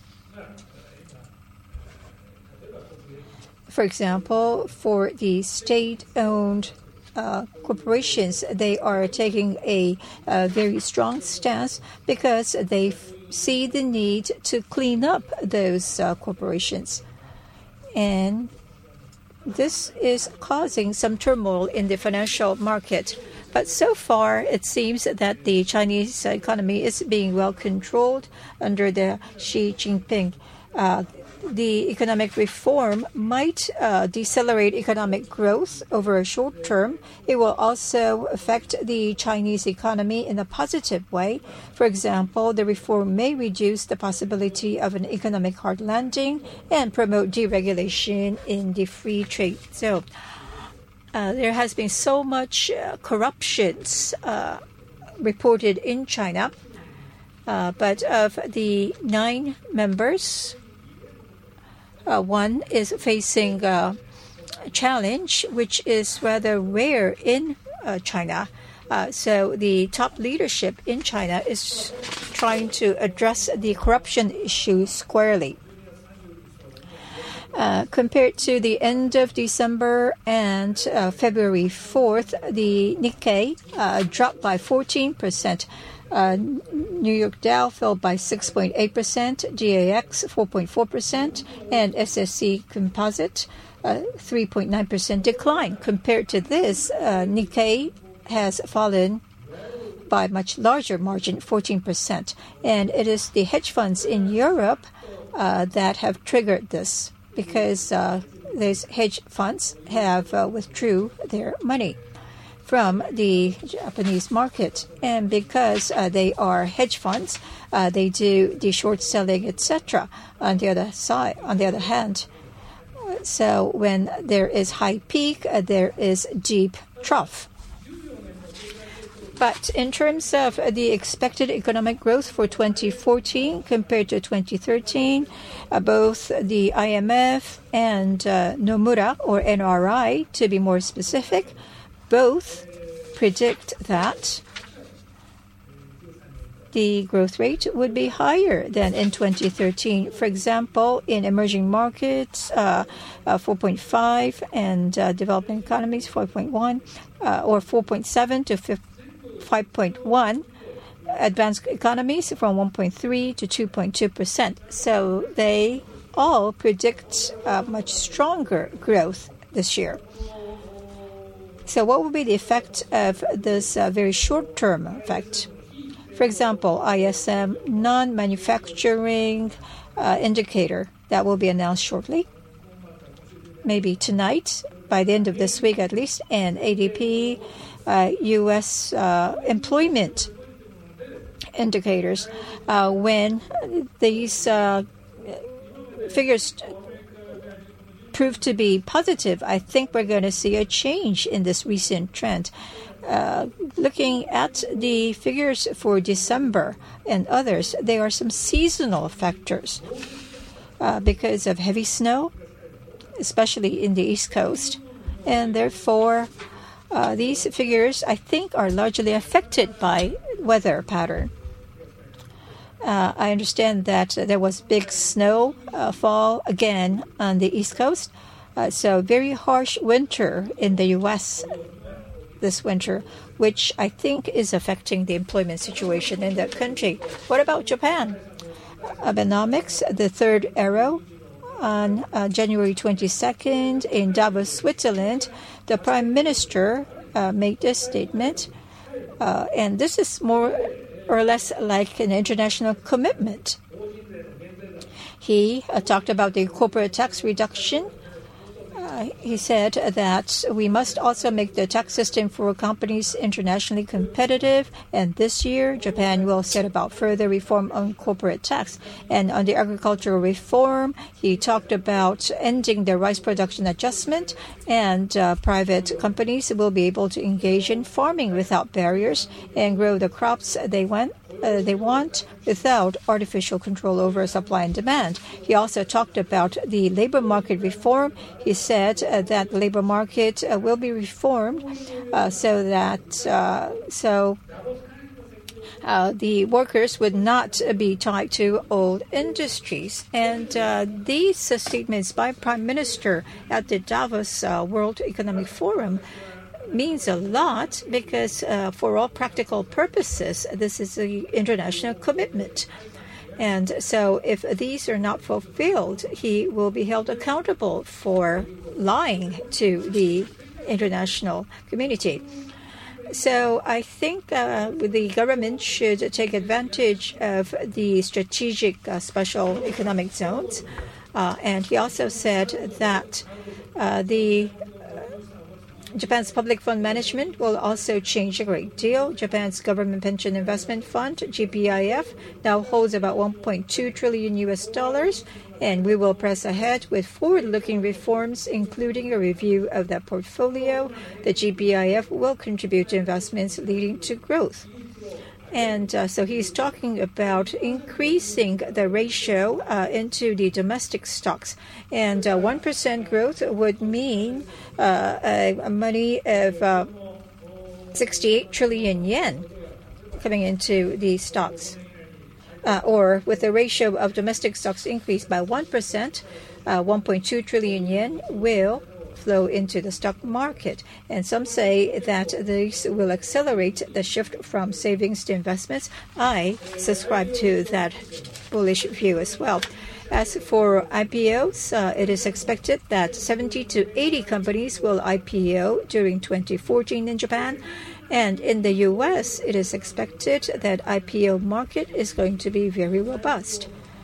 For example, for the state-owned Uh, corporations, they are taking a, a very strong stance because they f- see the need to clean up those uh, corporations. And this is causing some turmoil in the financial market. But so far, it seems that the Chinese economy is being well controlled under the Xi Jinping. Uh, The economic reform might uh, decelerate economic growth over a short term. It will also affect the Chinese economy in a positive way. For example, the reform may reduce the possibility of an economic hard landing and promote deregulation in the free trade zone. Uh, there has been so much uh, corruption uh, reported in China, uh, but of the nine members, Uh, one is facing uh, a challenge, which is rather rare in uh, China. Uh, so the top leadership in China is trying to address the corruption issue squarely. Uh, compared to the end of December and uh, February fourth, the Nikkei uh, dropped by fourteen percent. Uh, New York Dow fell by six point eight percent, D A X four point four percent, and S S C Composite uh, three point nine percent decline. Compared to this, uh, Nikkei has fallen by a much larger margin, fourteen percent. And it is the hedge funds in Europe uh, that have triggered this because uh, those hedge funds have uh, withdrew their money from the Japanese market. And because uh, they are hedge funds, uh, they do the short selling, et cetera. On the other side, on the other hand, so when there is high peak, uh, there is deep trough. But in terms of the expected economic growth for twenty fourteen compared to twenty thirteen, uh, both the I M F and uh, Nomura, or N R I, to be more specific, both predict that the growth rate would be higher than in twenty thirteen. For example, in emerging markets, uh, uh, four point five, and uh, developing economies, four point one, uh, or four point seven to five point one. Advanced economies from one point three to two point two percent. So they all predict uh, much stronger growth this year. So what will be the effect of this uh, very short-term effect? For example, I S M non-manufacturing uh, indicator that will be announced shortly, maybe tonight, by the end of this week at least, and A D P, uh, U S uh, employment indicators. Uh, when these uh, figures prove to be positive, I think we're going to see a change in this recent trend. Uh, looking at the figures for December and others, there are some seasonal factors uh, because of heavy snow, especially in the East Coast. And therefore, uh, these figures, I think, are largely affected by weather pattern. Uh, I understand that uh, there was big snow uh, fall again on the East Coast. Uh, so very harsh winter in the U S this winter, which I think is affecting the employment situation in that country. What about Japan? Abenomics, the third arrow, on uh, January twenty-second in Davos, Switzerland, the Prime Minister uh, made this statement, uh, and this is more or less like an international commitment. He uh, talked about the corporate tax reduction. Uh, he said that we must also make the tax system for companies internationally competitive, and this year Japan will set about further reform on corporate tax. And on the agricultural reform, he talked about ending the rice production adjustment, and uh, private companies will be able to engage in farming without barriers and grow the crops they want. Uh, they want without artificial control over supply and demand. He also talked about the labor market reform. He said uh, that the labor market uh, will be reformed uh, so that uh, so uh, the workers would not be tied to old industries. And uh, these uh, statements by Prime Minister at the Davos uh, World Economic Forum means a lot because uh, for all practical purposes, this is an international commitment. And so if these are not fulfilled, he will be held accountable for lying to the international community. So I think uh, the government should take advantage of the strategic uh, special economic zones. Uh, and he also said that uh, the Japan's public fund management will also change a great deal. Japan's Government Pension Investment Fund, G P I F, now holds about one point two trillion U S dollars, and we will press ahead with forward-looking reforms, including a review of that portfolio. The G P I F will contribute to investments leading to growth. And uh, so he's talking about increasing the ratio uh, into the domestic stocks. And uh, one percent growth would mean uh, a, a money of uh, sixty-eight trillion yen coming into the stocks. Uh, or with the ratio of domestic stocks increased by one percent, uh, one point two trillion yen will flow into the stock market. And some say that this will accelerate the shift from savings to investments. I subscribe to that bullish view as well. As for I P Os, uh, it is expected that seventy to eighty companies will I P O during twenty fourteen in Japan. And in the U S, it is expected that I P O market is going to be very robust.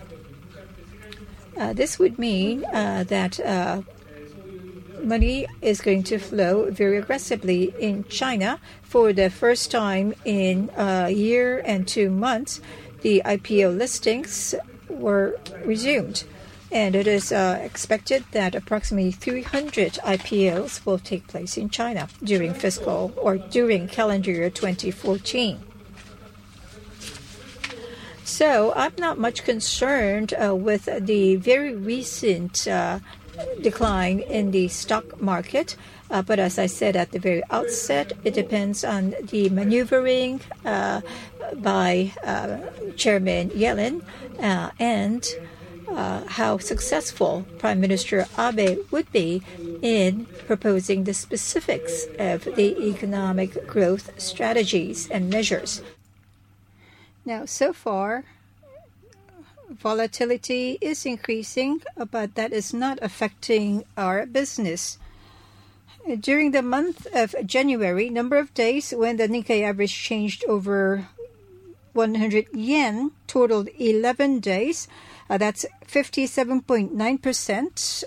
Uh, this would mean uh, that uh, money is going to flow very aggressively in China. For the first time in a year and two months, the I P O listings were resumed. And it is uh, expected that approximately three hundred I P Os will take place in China during fiscal or during calendar year twenty fourteen. So I'm not much concerned uh, with the very recent uh, decline in the stock market. Uh, but as I said at the very outset, it depends on the maneuvering uh, by uh, Chairman Yellen uh, and uh, how successful Prime Minister Abe would be in proposing the specifics of the economic growth strategies and measures. Now, so far, volatility is increasing, but that is not affecting our business. During the month of January, number of days when the Nikkei average changed over one hundred yen totaled eleven days. Uh, that's fifty-seven point nine percent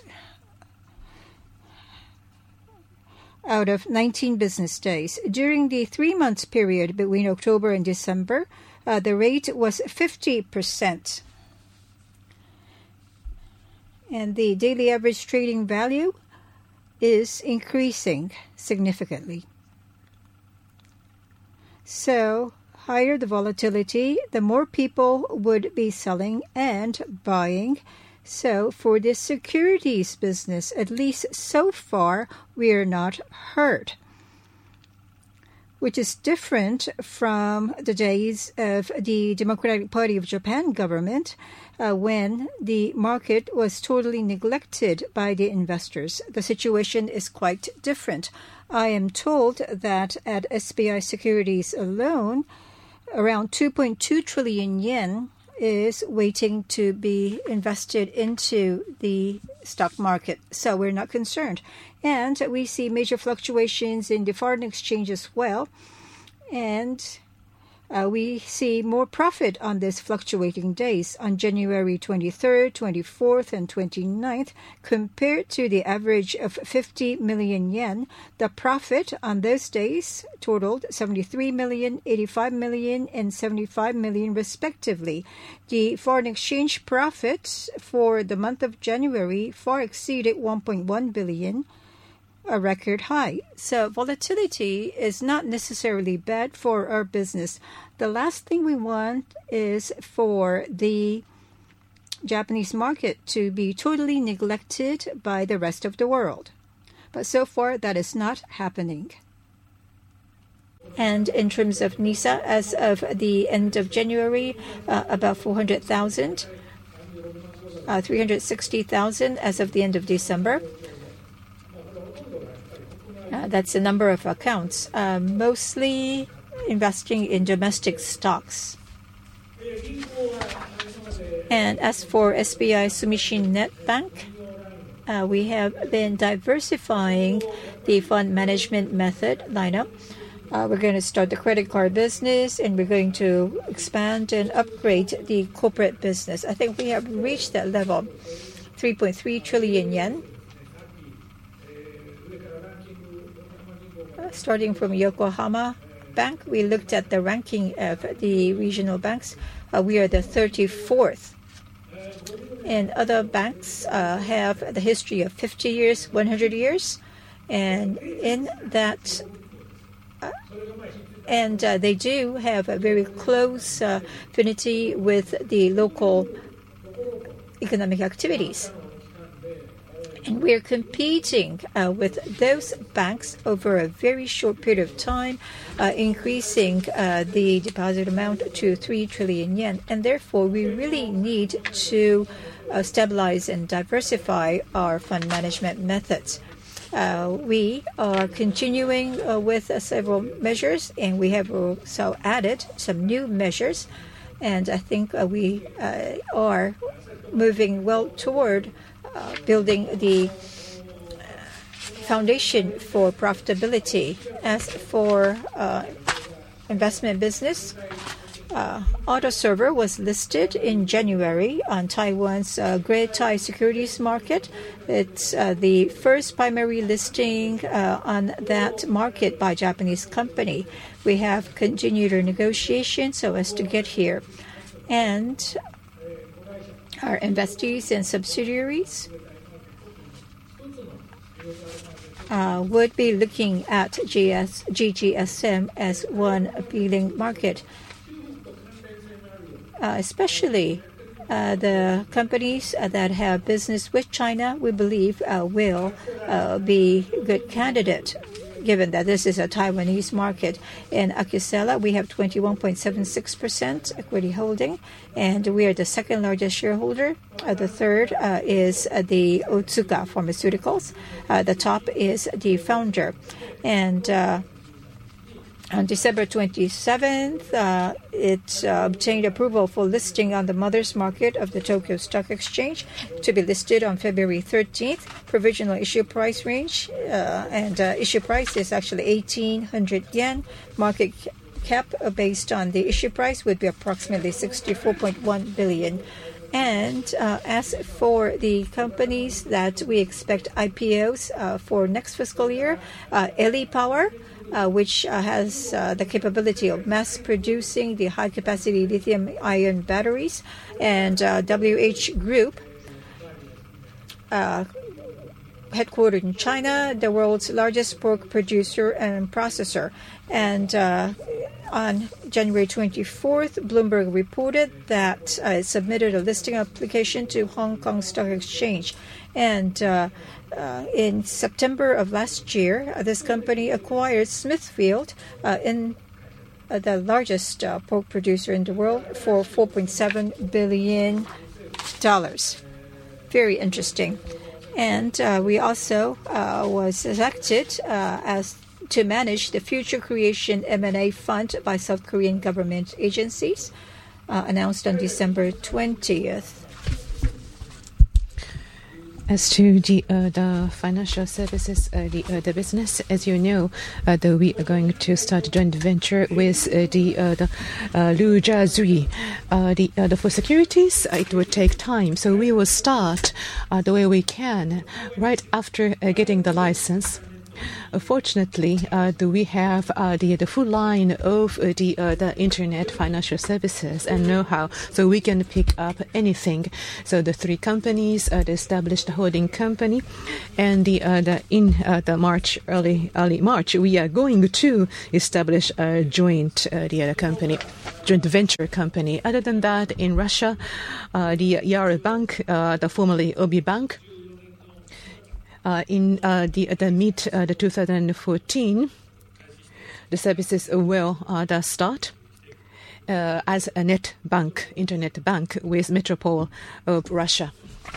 out of nineteen business days. During the three months period between October and December, uh, the rate was fifty percent. And the daily average trading value is increasing significantly. So, higher the volatility, the more people would be selling and buying. So, for the securities business, at least so far, we are not hurt, which is different from the days of the Democratic Party of Japan government uh, when the market was totally neglected by the investors. The situation is quite different. I am told that at S B I Securities alone, around two point two trillion yen is waiting to be invested into the stock market. So we're not concerned. And we see major fluctuations in the foreign exchange as well. And uh, we see more profit on these fluctuating days on January twenty-third, twenty-fourth, and twenty-ninth. Compared to the average of fifty million yen, the profit on those days totaled seventy-three million, eighty-five million, and seventy-five million respectively. The foreign exchange profit for the month of January far exceeded one point one billion, a record high. So volatility is not necessarily bad for our business. The last thing we want is for the Japanese market to be totally neglected by the rest of the world. But so far, that is not happening. And in terms of NISA, as of the end of January, uh, about four hundred thousand, uh, three hundred sixty thousand as of the end of December. Uh, that's the number of accounts, uh, mostly investing in domestic stocks. And as for S B I Sumishin Net Bank, uh, we have been diversifying the fund management method lineup. Uh, we're going to start the credit card business, and we're going to expand and upgrade the corporate business. I think we have reached that level, three point three trillion yen. Starting from Yokohama Bank, we looked at the ranking of the regional banks. Uh, we are the thirty-fourth. And other banks uh, have the history of fifty years, one hundred years. And in that, uh, and uh, they do have a very close uh, affinity with the local economic activities. And we're competing uh, with those banks over a very short period of time, uh, increasing uh, the deposit amount to three trillion yen. And therefore, we really need to uh, stabilize and diversify our fund management methods. Uh, we are continuing uh, with uh, several measures, and we have also added some new measures. And I think uh, we uh, are moving well toward Uh, building the foundation for profitability. As for uh, investment business, uh, AutoServer was listed in January on Taiwan's uh, Great Thai Securities Market. It's uh, the first primary listing uh, on that market by a Japanese company. We have continued our negotiations so as to get here. And our investees and subsidiaries uh, would be looking at G S, G G S M as one appealing market, uh, especially uh, the companies uh, that have business with China, we believe uh, will uh, be a good candidate, given that this is a Taiwanese market. In Acusela, we have twenty-one point seven six percent equity holding, and we are the second largest shareholder. Uh, the third uh, is uh, the Otsuka Pharmaceuticals. Uh, the top is the founder. And uh, On December twenty-seventh, uh, it uh, obtained approval for listing on the mother's market of the Tokyo Stock Exchange to be listed on February thirteenth. Provisional issue price range uh, and uh, issue price is actually eighteen hundred yen. Market cap uh, based on the issue price would be approximately sixty-four point one billion. And uh, as for the companies that we expect I P Os uh, for next fiscal year, uh, Eli Power, Uh, which uh, has uh, the capability of mass producing the high-capacity lithium-ion batteries, and uh, W H Group, uh, headquartered in China, the world's largest pork producer and processor. And uh, on January twenty-fourth, Bloomberg reported that uh, it submitted a listing application to Hong Kong Stock Exchange. And uh, uh, in September of last year, uh, this company acquired Smithfield, uh, in uh, the largest uh, pork producer in the world, for four point seven billion dollars. Very interesting. And uh, we also uh, was selected uh, as to manage the Future Creation M and A Fund by South Korean government agencies, uh, announced on December twentieth. As to the uh, the financial services, uh, the uh, the business, as you know, uh, the, we are going to start a joint venture with uh, the uh, the uh, Lu Jiazui. Uh, the uh, the for securities, uh, it will take time, so we will start uh, the way we can right after uh, getting the license. Uh, fortunately, uh, do we have uh, the the full line of uh, the uh, the internet financial services and know-how, so we can pick up anything. So the three companies, uh, the established holding company, and the uh, the in uh, the March early early March, we are going to establish a joint uh, the other company, joint venture company. Other than that, in Russia, uh, the Yara Bank, uh, the formerly Obi Bank. Uh, in uh, the, the mid uh, the two thousand fourteen, the services will uh, the start uh, as a net bank, internet bank with Metropole of Russia.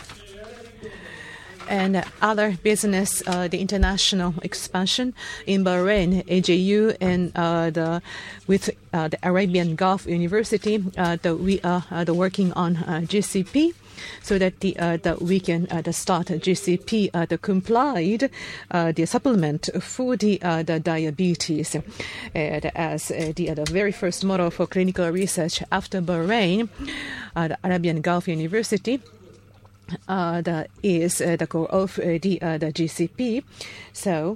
And uh, other business, uh, the international expansion in Bahrain, A J U, and uh, the with uh, the Arabian Gulf University, uh, the, we are uh, the working on uh, G C P. So that the uh, that we can uh, the start G C P uh, the complied uh, the supplement for the uh, the diabetes, uh, the, as uh, the, uh, the very first model for clinical research after Bahrain, uh, the Arabian Gulf University. Uh, that is uh, the core of uh, the uh, the G C P, so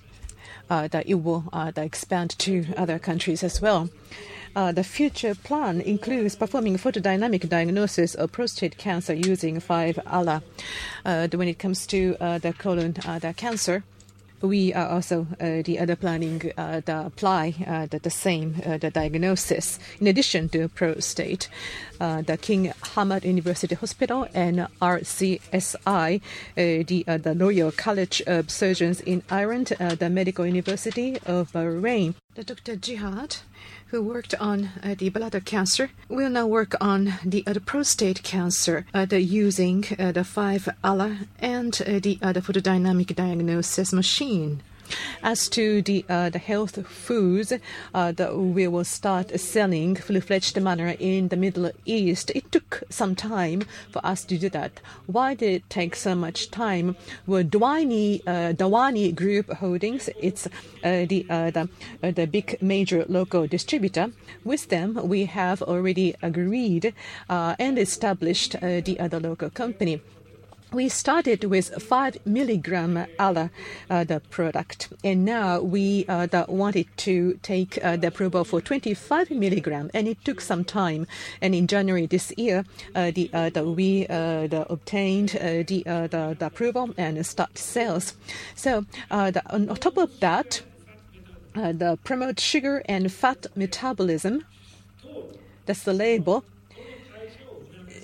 uh, that it will uh, that expand to other countries as well. Uh, the future plan includes performing photodynamic diagnosis of prostate cancer using five A L A. Uh, when it comes to uh, the colon uh, the cancer, we are also uh, the other planning uh, the apply uh, the, the same uh, the diagnosis in addition to prostate. Uh, the King Hamad University Hospital and R C S I, uh, the uh, the Royal College of Surgeons in Iran, uh, the Medical University of Bahrain. The Doctor Jihad, who worked on uh, the bladder cancer, will now work on the, uh, the prostate cancer uh, the using uh, the five A L A and uh, the, uh, the photodynamic diagnosis machine. As to the uh, the health foods uh, that we will start selling full-fledged manner in the Middle East, it took some time for us to do that. Why did it take so much time? Well, Dawani, uh, Dawani Group Holdings, it's uh, the uh, the, uh, the big major local distributor. With them, we have already agreed uh, and established uh, the other local company. We started with five milligram A L A, uh, the product, and now we uh, the, wanted to take uh, the approval for twenty-five milligram, and it took some time. And in January this year, uh, the, uh, the we uh, the obtained uh, the, uh, the the approval and start sales. So uh, the, on top of that, uh, the promote sugar and fat metabolism. That's the label.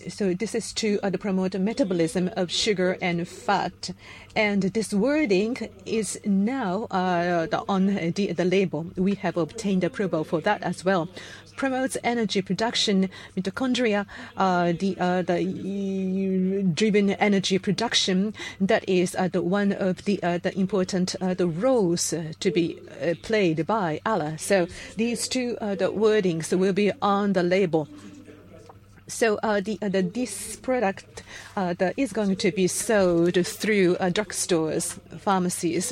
so this is to uh, promote the metabolism of sugar and fat. And this wording is now uh, the, on the, the label. We have obtained approval for that as well. Promotes energy production, mitochondria, uh, the, uh, the uh, driven energy production. That is uh, the one of the, uh, the important uh, the roles uh, to be uh, played by A L A. So these two uh, the wordings will be on the label. So uh, the, uh, the this product uh, the, is going to be sold through uh, drugstores, pharmacies.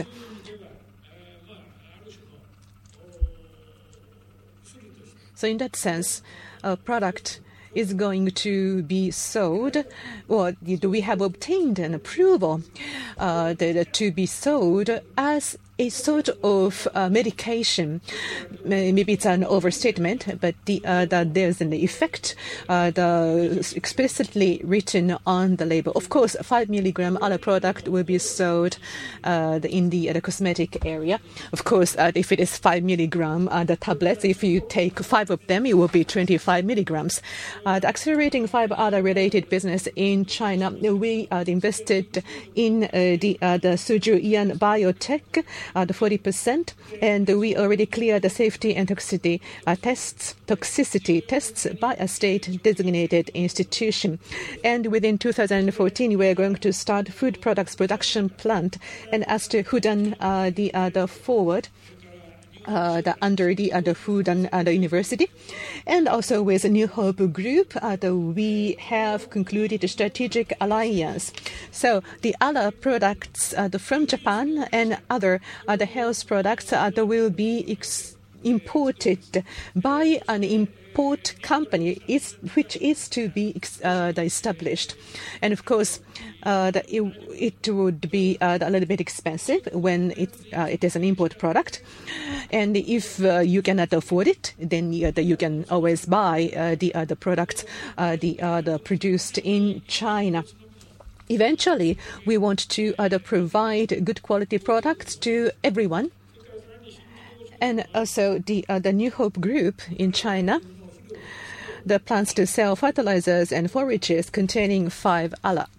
So in that sense, a product is going to be sold, or do we have obtained an approval uh, to be sold as a sort of uh, medication. Maybe it's an overstatement, but the, uh, the, there's an effect uh, the explicitly written on the label. Of course, five milligram A L A product will be sold uh, in the, uh, the cosmetic area. Of course, uh, if it is five milligram, uh, the tablets, if you take five of them, it will be twenty-five milligrams. Uh, the accelerating five A L A-related business in China, we uh, invested in uh, the, uh, the Suzhou Ian Biotech, Uh, the forty percent, and we already cleared the safety and toxicity uh, tests, toxicity tests by a state-designated institution. And within two thousand fourteen, we are going to start food products production plant. And as to Hudan, uh, the uh, the forward. Uh, the, under the, uh, the Food and uh, the University, and also with a New Hope Group, uh, the, we have concluded a strategic alliance. So the other products uh, the, from Japan and other uh, the health products uh, that will be ex- imported by an import company, is, which is to be uh, established. And of course, uh, the, it, it would be uh, a little bit expensive when it, uh, it is an import product. And if uh, you cannot afford it, then you, uh, you can always buy uh, the uh, the products uh, the, uh, the produced in China. Eventually, we want to uh, provide good quality products to everyone. And also the uh, the New Hope Group in China, the plans to sell fertilizers and forages containing five A L A.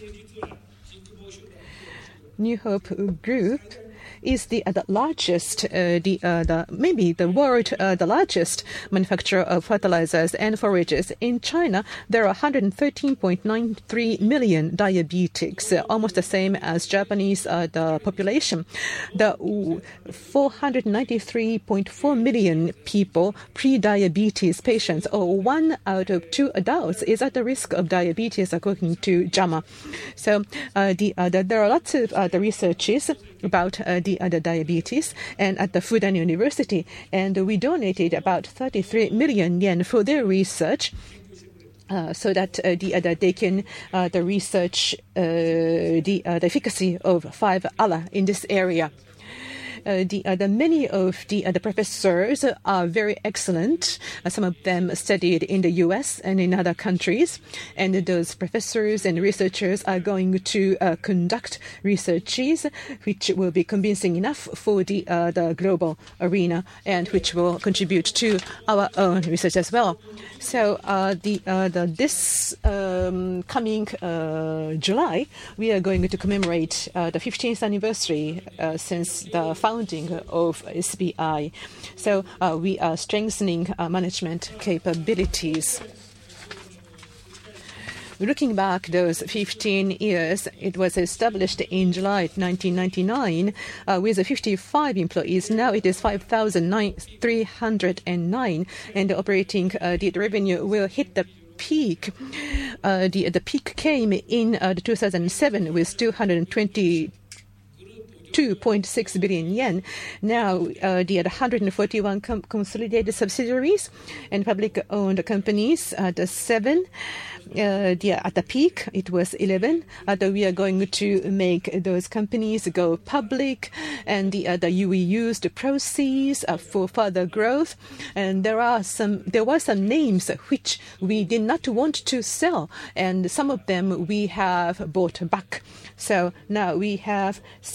New Hope Group is the, uh, the largest, uh, the, uh, the maybe the world, uh, the largest manufacturer of fertilizers and forages. In China, there are one hundred thirteen point nine three million diabetics, uh, almost the same as Japanese uh, the population. The four hundred ninety-three point four million people, pre-diabetes patients, or one out of two adults is at the risk of diabetes, according to JAMA. So uh, the, uh, the, there are lots of uh, the researches about uh, the other diabetes and at the Fudan University, and we donated about thirty-three million yen for their research. Uh, so that uh, the, uh, they can uh, the research uh, the, uh, the efficacy of five A L A in this area. Uh, the, uh, the many of the, uh, the professors are very excellent. Uh, some of them studied in the U S and in other countries. And those professors and researchers are going to uh, conduct researches which will be convincing enough for the, uh, the global arena, and which will contribute to our own research as well. So uh, the, uh, the this um, coming uh, July, we are going to commemorate uh, the fifteenth anniversary uh, since the founding of S B I. So uh, we are strengthening our management capabilities. Looking back those fifteen years, it was established in July nineteen ninety-nine uh, with fifty-five employees. Now it is five thousand three hundred nine, and the operating uh, the revenue will hit the peak. Uh, the, the peak came in uh, two thousand seven with two hundred twenty two point six billion yen. Now, uh, the one hundred forty-one com- consolidated subsidiaries and public-owned companies, uh, the seven. Uh, the, at the peak, it was eleven. Uh, the, we are going to make those companies go public, and the, uh, the we use the proceeds uh, for further growth. And there are some, there were some names which we did not want to sell, and some of them we have bought back. So now we have seven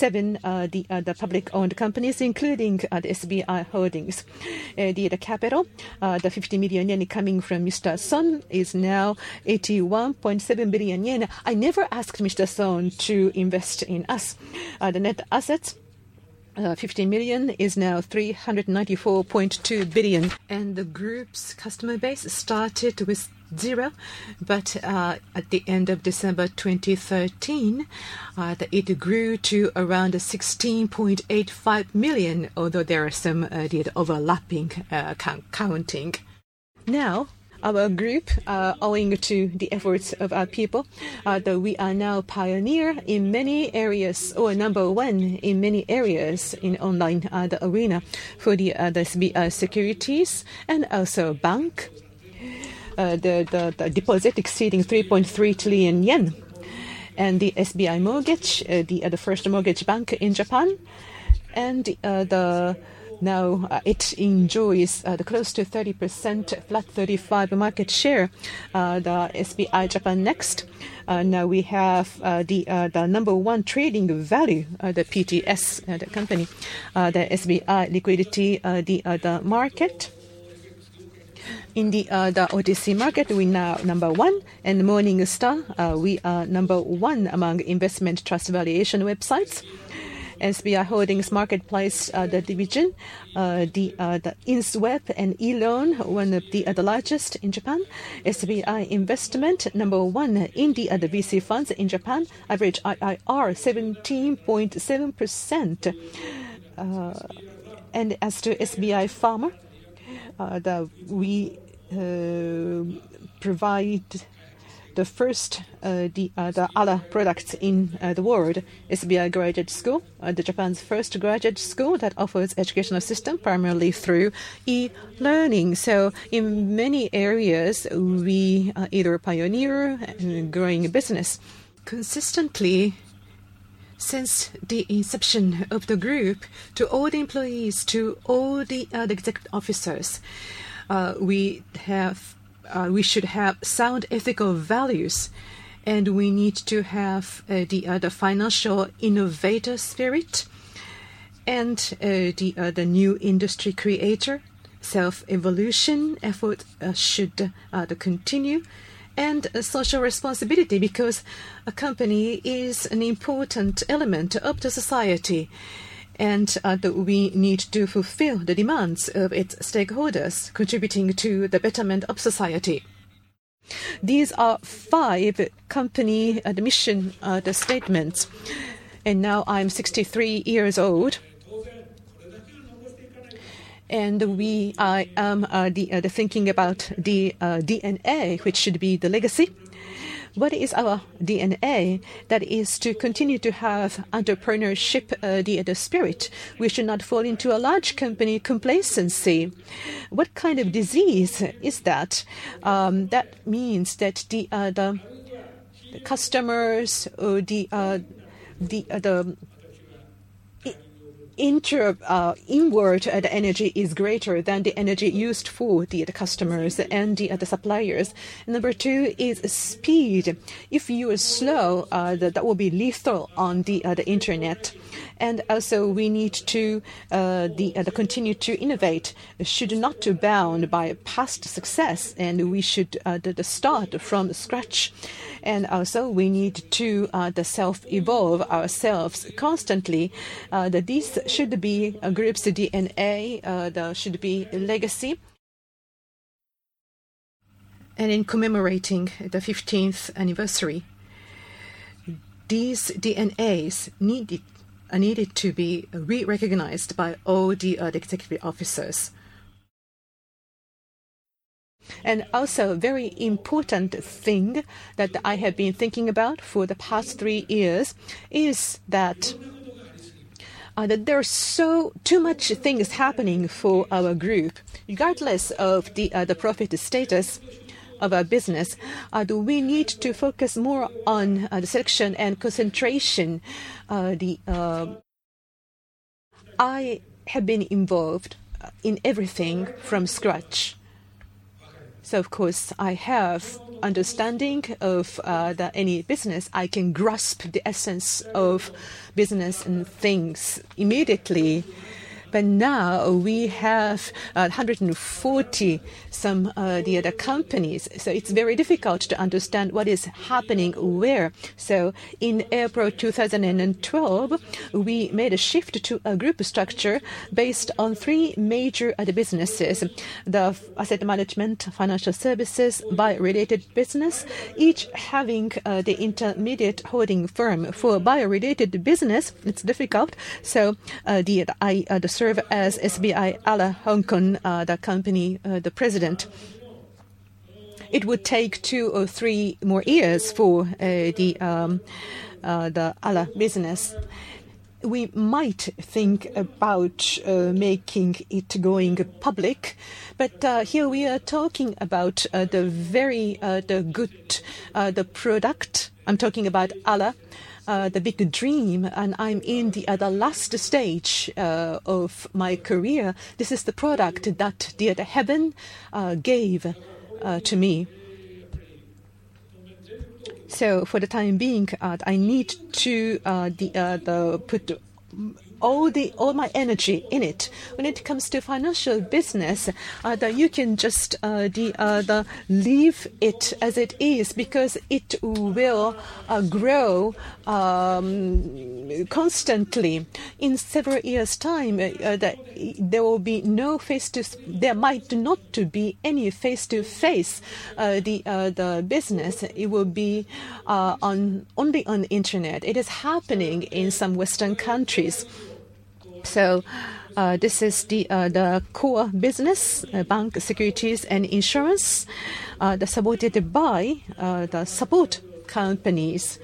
uh, the uh, the public-owned companies, including uh, the S B I Holdings. Uh, the, the capital, uh, the fifty million yen coming from Mister Son, is now eighty-one point seven billion yen. I never asked Mister Son to invest in us. Uh, the net assets, Uh, fifty million, is now three hundred ninety-four point two billion. And the group's customer base started with zero, but uh, at the end of December twenty thirteen, uh, it grew to around sixteen point eight five million, although there are some uh, the overlapping uh, counting. Now, our group, uh, owing to the efforts of our people, uh, that we are now pioneer in many areas, or number one in many areas in online uh, the arena for the, uh, the S B I Securities and also bank. Uh, the, the, the deposit exceeding three point three trillion yen. And the S B I Mortgage, uh, the, uh, the first mortgage bank in Japan. And uh, the Now uh, it enjoys uh, the close to thirty percent flat thirty-five market share. Uh, the S B I Japan Next. Uh, now we have uh, the uh, the number one trading value, uh, the P T S, uh, the company, uh, the S B I Liquidity, uh, the uh, the market. In the uh, the O T C market, we now number one, and Morningstar, uh, we are number one among investment trust valuation websites. S B I Holdings Marketplace, uh, the division, uh, the uh, the InsWeb and eLoan, one of the uh, the largest in Japan. S B I Investment, number one in the uh, the V C funds in Japan. Average I I R seventeen point seven percent. Uh, and as to S B I Farmer, uh, the we uh, provide the first uh, the uh, the other products in uh, the world. S B I Graduate School, uh, the Japan's first graduate school that offers educational system primarily through e-learning. So in many areas, we are either pioneer and growing business. Consistently, since the inception of the group, to all the employees, to all the, uh, the executive officers, uh, we have Uh, we should have sound ethical values, and we need to have uh, the uh, the financial innovator spirit, and uh, the uh, the new industry creator self-evolution effort uh, should uh, the continue, and uh, social responsibility, because a company is an important element of the society. And uh, that we need to fulfill the demands of its stakeholders, contributing to the betterment of society. These are five company uh, the mission uh, the statements. And now I'm sixty-three years old. And we I am uh, the, uh, the thinking about the uh, D N A, which should be the legacy. What is our D N A? That is to continue to have entrepreneurship, uh, the, the spirit. We should not fall into a large company complacency. What kind of disease is that? Um, that means that the uh, the, the customers or the uh, the uh, the Inter, uh, inward uh, the energy is greater than the energy used for the, the customers and the, uh, the suppliers. Number two is speed. If you are slow, uh, that, that will be lethal on the uh, the internet. And also, we need to uh, the, uh, the continue to innovate. Should not be bound by past success, and we should uh, the, the start from scratch. And also, we need to uh, the self-evolve ourselves constantly. Uh, that this should be a group's D N A. Uh, there should be a legacy. And in commemorating the fifteenth anniversary, these D N As needed. are needed to be re-recognized by all the uh, executive officers. And also, a very important thing that I have been thinking about for the past three years is that, uh, that there are so too much things happening for our group, regardless of the uh, the profit status of our business. Uh, do we need to focus more on uh, the selection and concentration? Uh, the uh, I have been involved in everything from scratch. So, of course, I have understanding of uh, the, any business. I can grasp the essence of business and things immediately. But now we have uh, one hundred forty some uh, the other companies, so it's very difficult to understand what is happening where. So in April two thousand twelve, we made a shift to a group structure based on three major other businesses: the asset management, financial services, bio-related business, each having uh, the intermediate holding firm. For bio-related business, it's difficult. So uh, the I uh, the serve as S B I ALA Hong Kong, uh, the company, uh, the president. It would take two or three more years for uh, the um, uh, the ALA business. We might think about uh, making it going public, but uh, here we are talking about uh, the very uh, the good uh, the product. I'm talking about ALA. Uh, the big dream, and I'm in the, uh, the last stage uh, of my career. This is the product that the, the heaven uh, gave uh, to me. So for the time being, uh, I need to uh, the, uh, the put all the all my energy in it. When it comes to financial business, uh, that you can just uh, the uh, the leave it as it is, because it will uh, grow um, constantly. In several years' time, uh, that there will be no face to. There might not to be any face to face. The uh, the business, it will be uh, on only on the internet. It is happening in some Western countries. So uh, this is the uh, the core business, uh, bank, securities, and insurance, uh, the supported by uh, the support companies.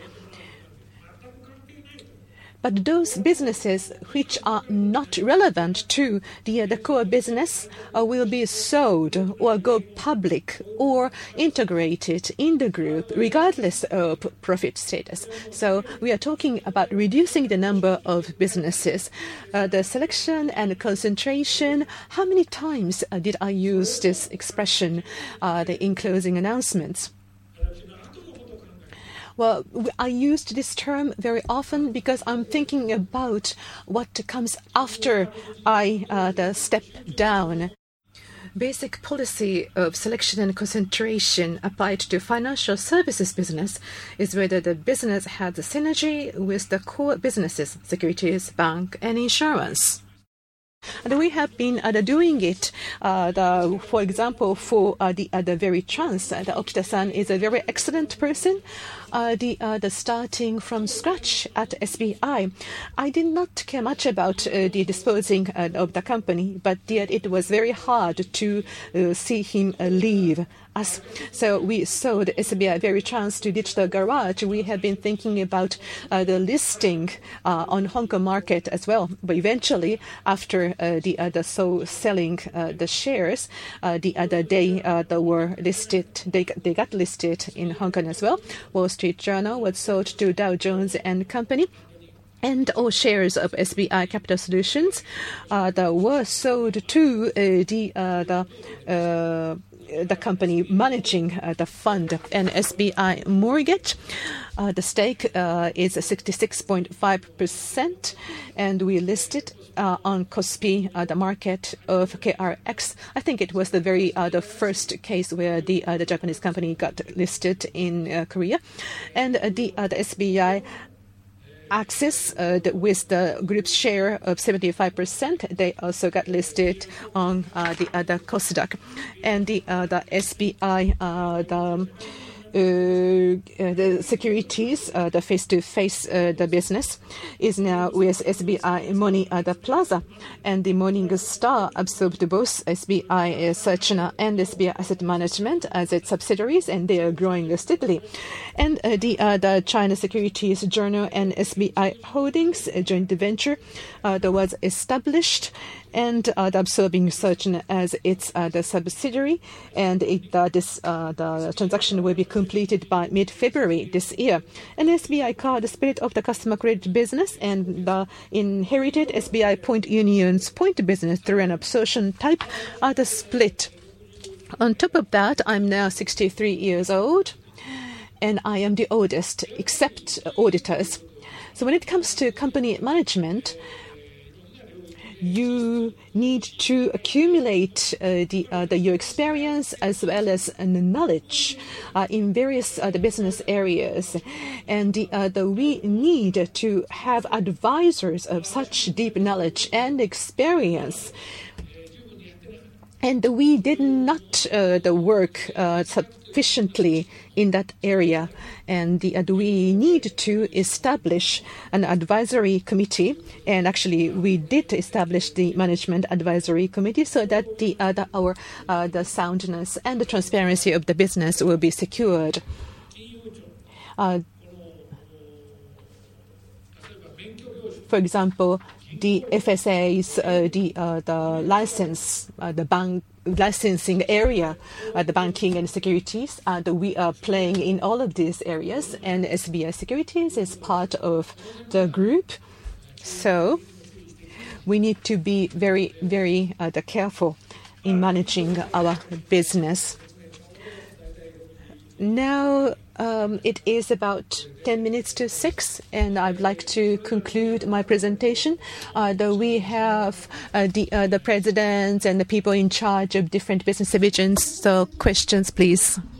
But those businesses which are not relevant to the, uh, the core business uh, will be sold or go public or integrated in the group, regardless of profit status. So we are talking about reducing the number of businesses. Uh, the selection and concentration, how many times uh, did I use this expression uh, the, in closing announcements? Well, I used this term very often because I'm thinking about what comes after I uh, the step down. Basic policy of selection and concentration applied to financial services business is whether the business has a synergy with the core businesses, securities, bank, and insurance. And we have been uh, doing it, uh, the, for example, for uh, the, uh, the very chance. Uh, the Okita-san is a very excellent person. Uh, the, uh, the starting from scratch at S B I. I did not care much about uh, the disposing uh, of the company, but yet it was very hard to uh, see him uh, leave us. So we sold S B I Very Chance to Digital Garage. We have been thinking about uh, the listing uh, on Hong Kong market as well. But eventually, after uh, the uh, the so selling uh, the shares, uh, the other day uh, they were listed. They they got listed in Hong Kong as well. Wall Street Journal was sold to Dow Jones and Company. And all shares of S B I Capital Solutions uh, that were sold to uh, the uh, the. Uh, the company managing uh, the fund, and S B I Mortgage. Uh, the stake uh, is sixty-six point five percent, and we listed uh, on Kospi, uh, the market of K R X. I think it was the very uh, the first case where the uh, the Japanese company got listed in uh, Korea, and uh, the uh, the S B I Axis, uh, the, with the group's share of seventy-five percent, they also got listed on uh, the other Kosdaq, and the uh, the S B I uh, the. Uh, uh, the securities, uh, the face-to-face, uh, the business is now with S B I Money at the Plaza, and the Morningstar absorbed both S B I uh, Searchna and S B I Asset Management as its subsidiaries, and they are growing steadily. And uh, the uh, the China Securities Journal and S B I Holdings, a joint venture, uh, that was established, and uh, the absorbing Searchna as its uh, the subsidiary, and it, uh, this uh, the transaction will be completed by mid-February this year. And S B I Card, the spirit of the customer credit business, and the inherited S B I Point Union's point business through an absorption type are the split. On top of that, I'm now sixty-three years old, and I am the oldest, except auditors. So when it comes to company management, you need to accumulate uh, the, uh, the your experience as well as uh, the knowledge uh, in various uh, the business areas, and the, uh, the we need to have advisors of such deep knowledge and experience. And we did not uh, the work uh, sufficiently in that area, and the, uh, we need to establish an advisory committee. And actually, we did establish the management advisory committee so that the, uh, the our uh, the soundness and the transparency of the business will be secured. Uh, for example, the F S A's, uh, the uh, the license, uh, the bank licensing area, uh, the banking and securities, uh, that we are playing in all of these areas, and S B I Securities is part of the group. So we need to be very, very uh, careful in managing our business. Now um, it is about ten minutes to six, and I'd like to conclude my presentation. Uh, that we have uh, the uh, the presidents and the people in charge of different business divisions. So questions, please.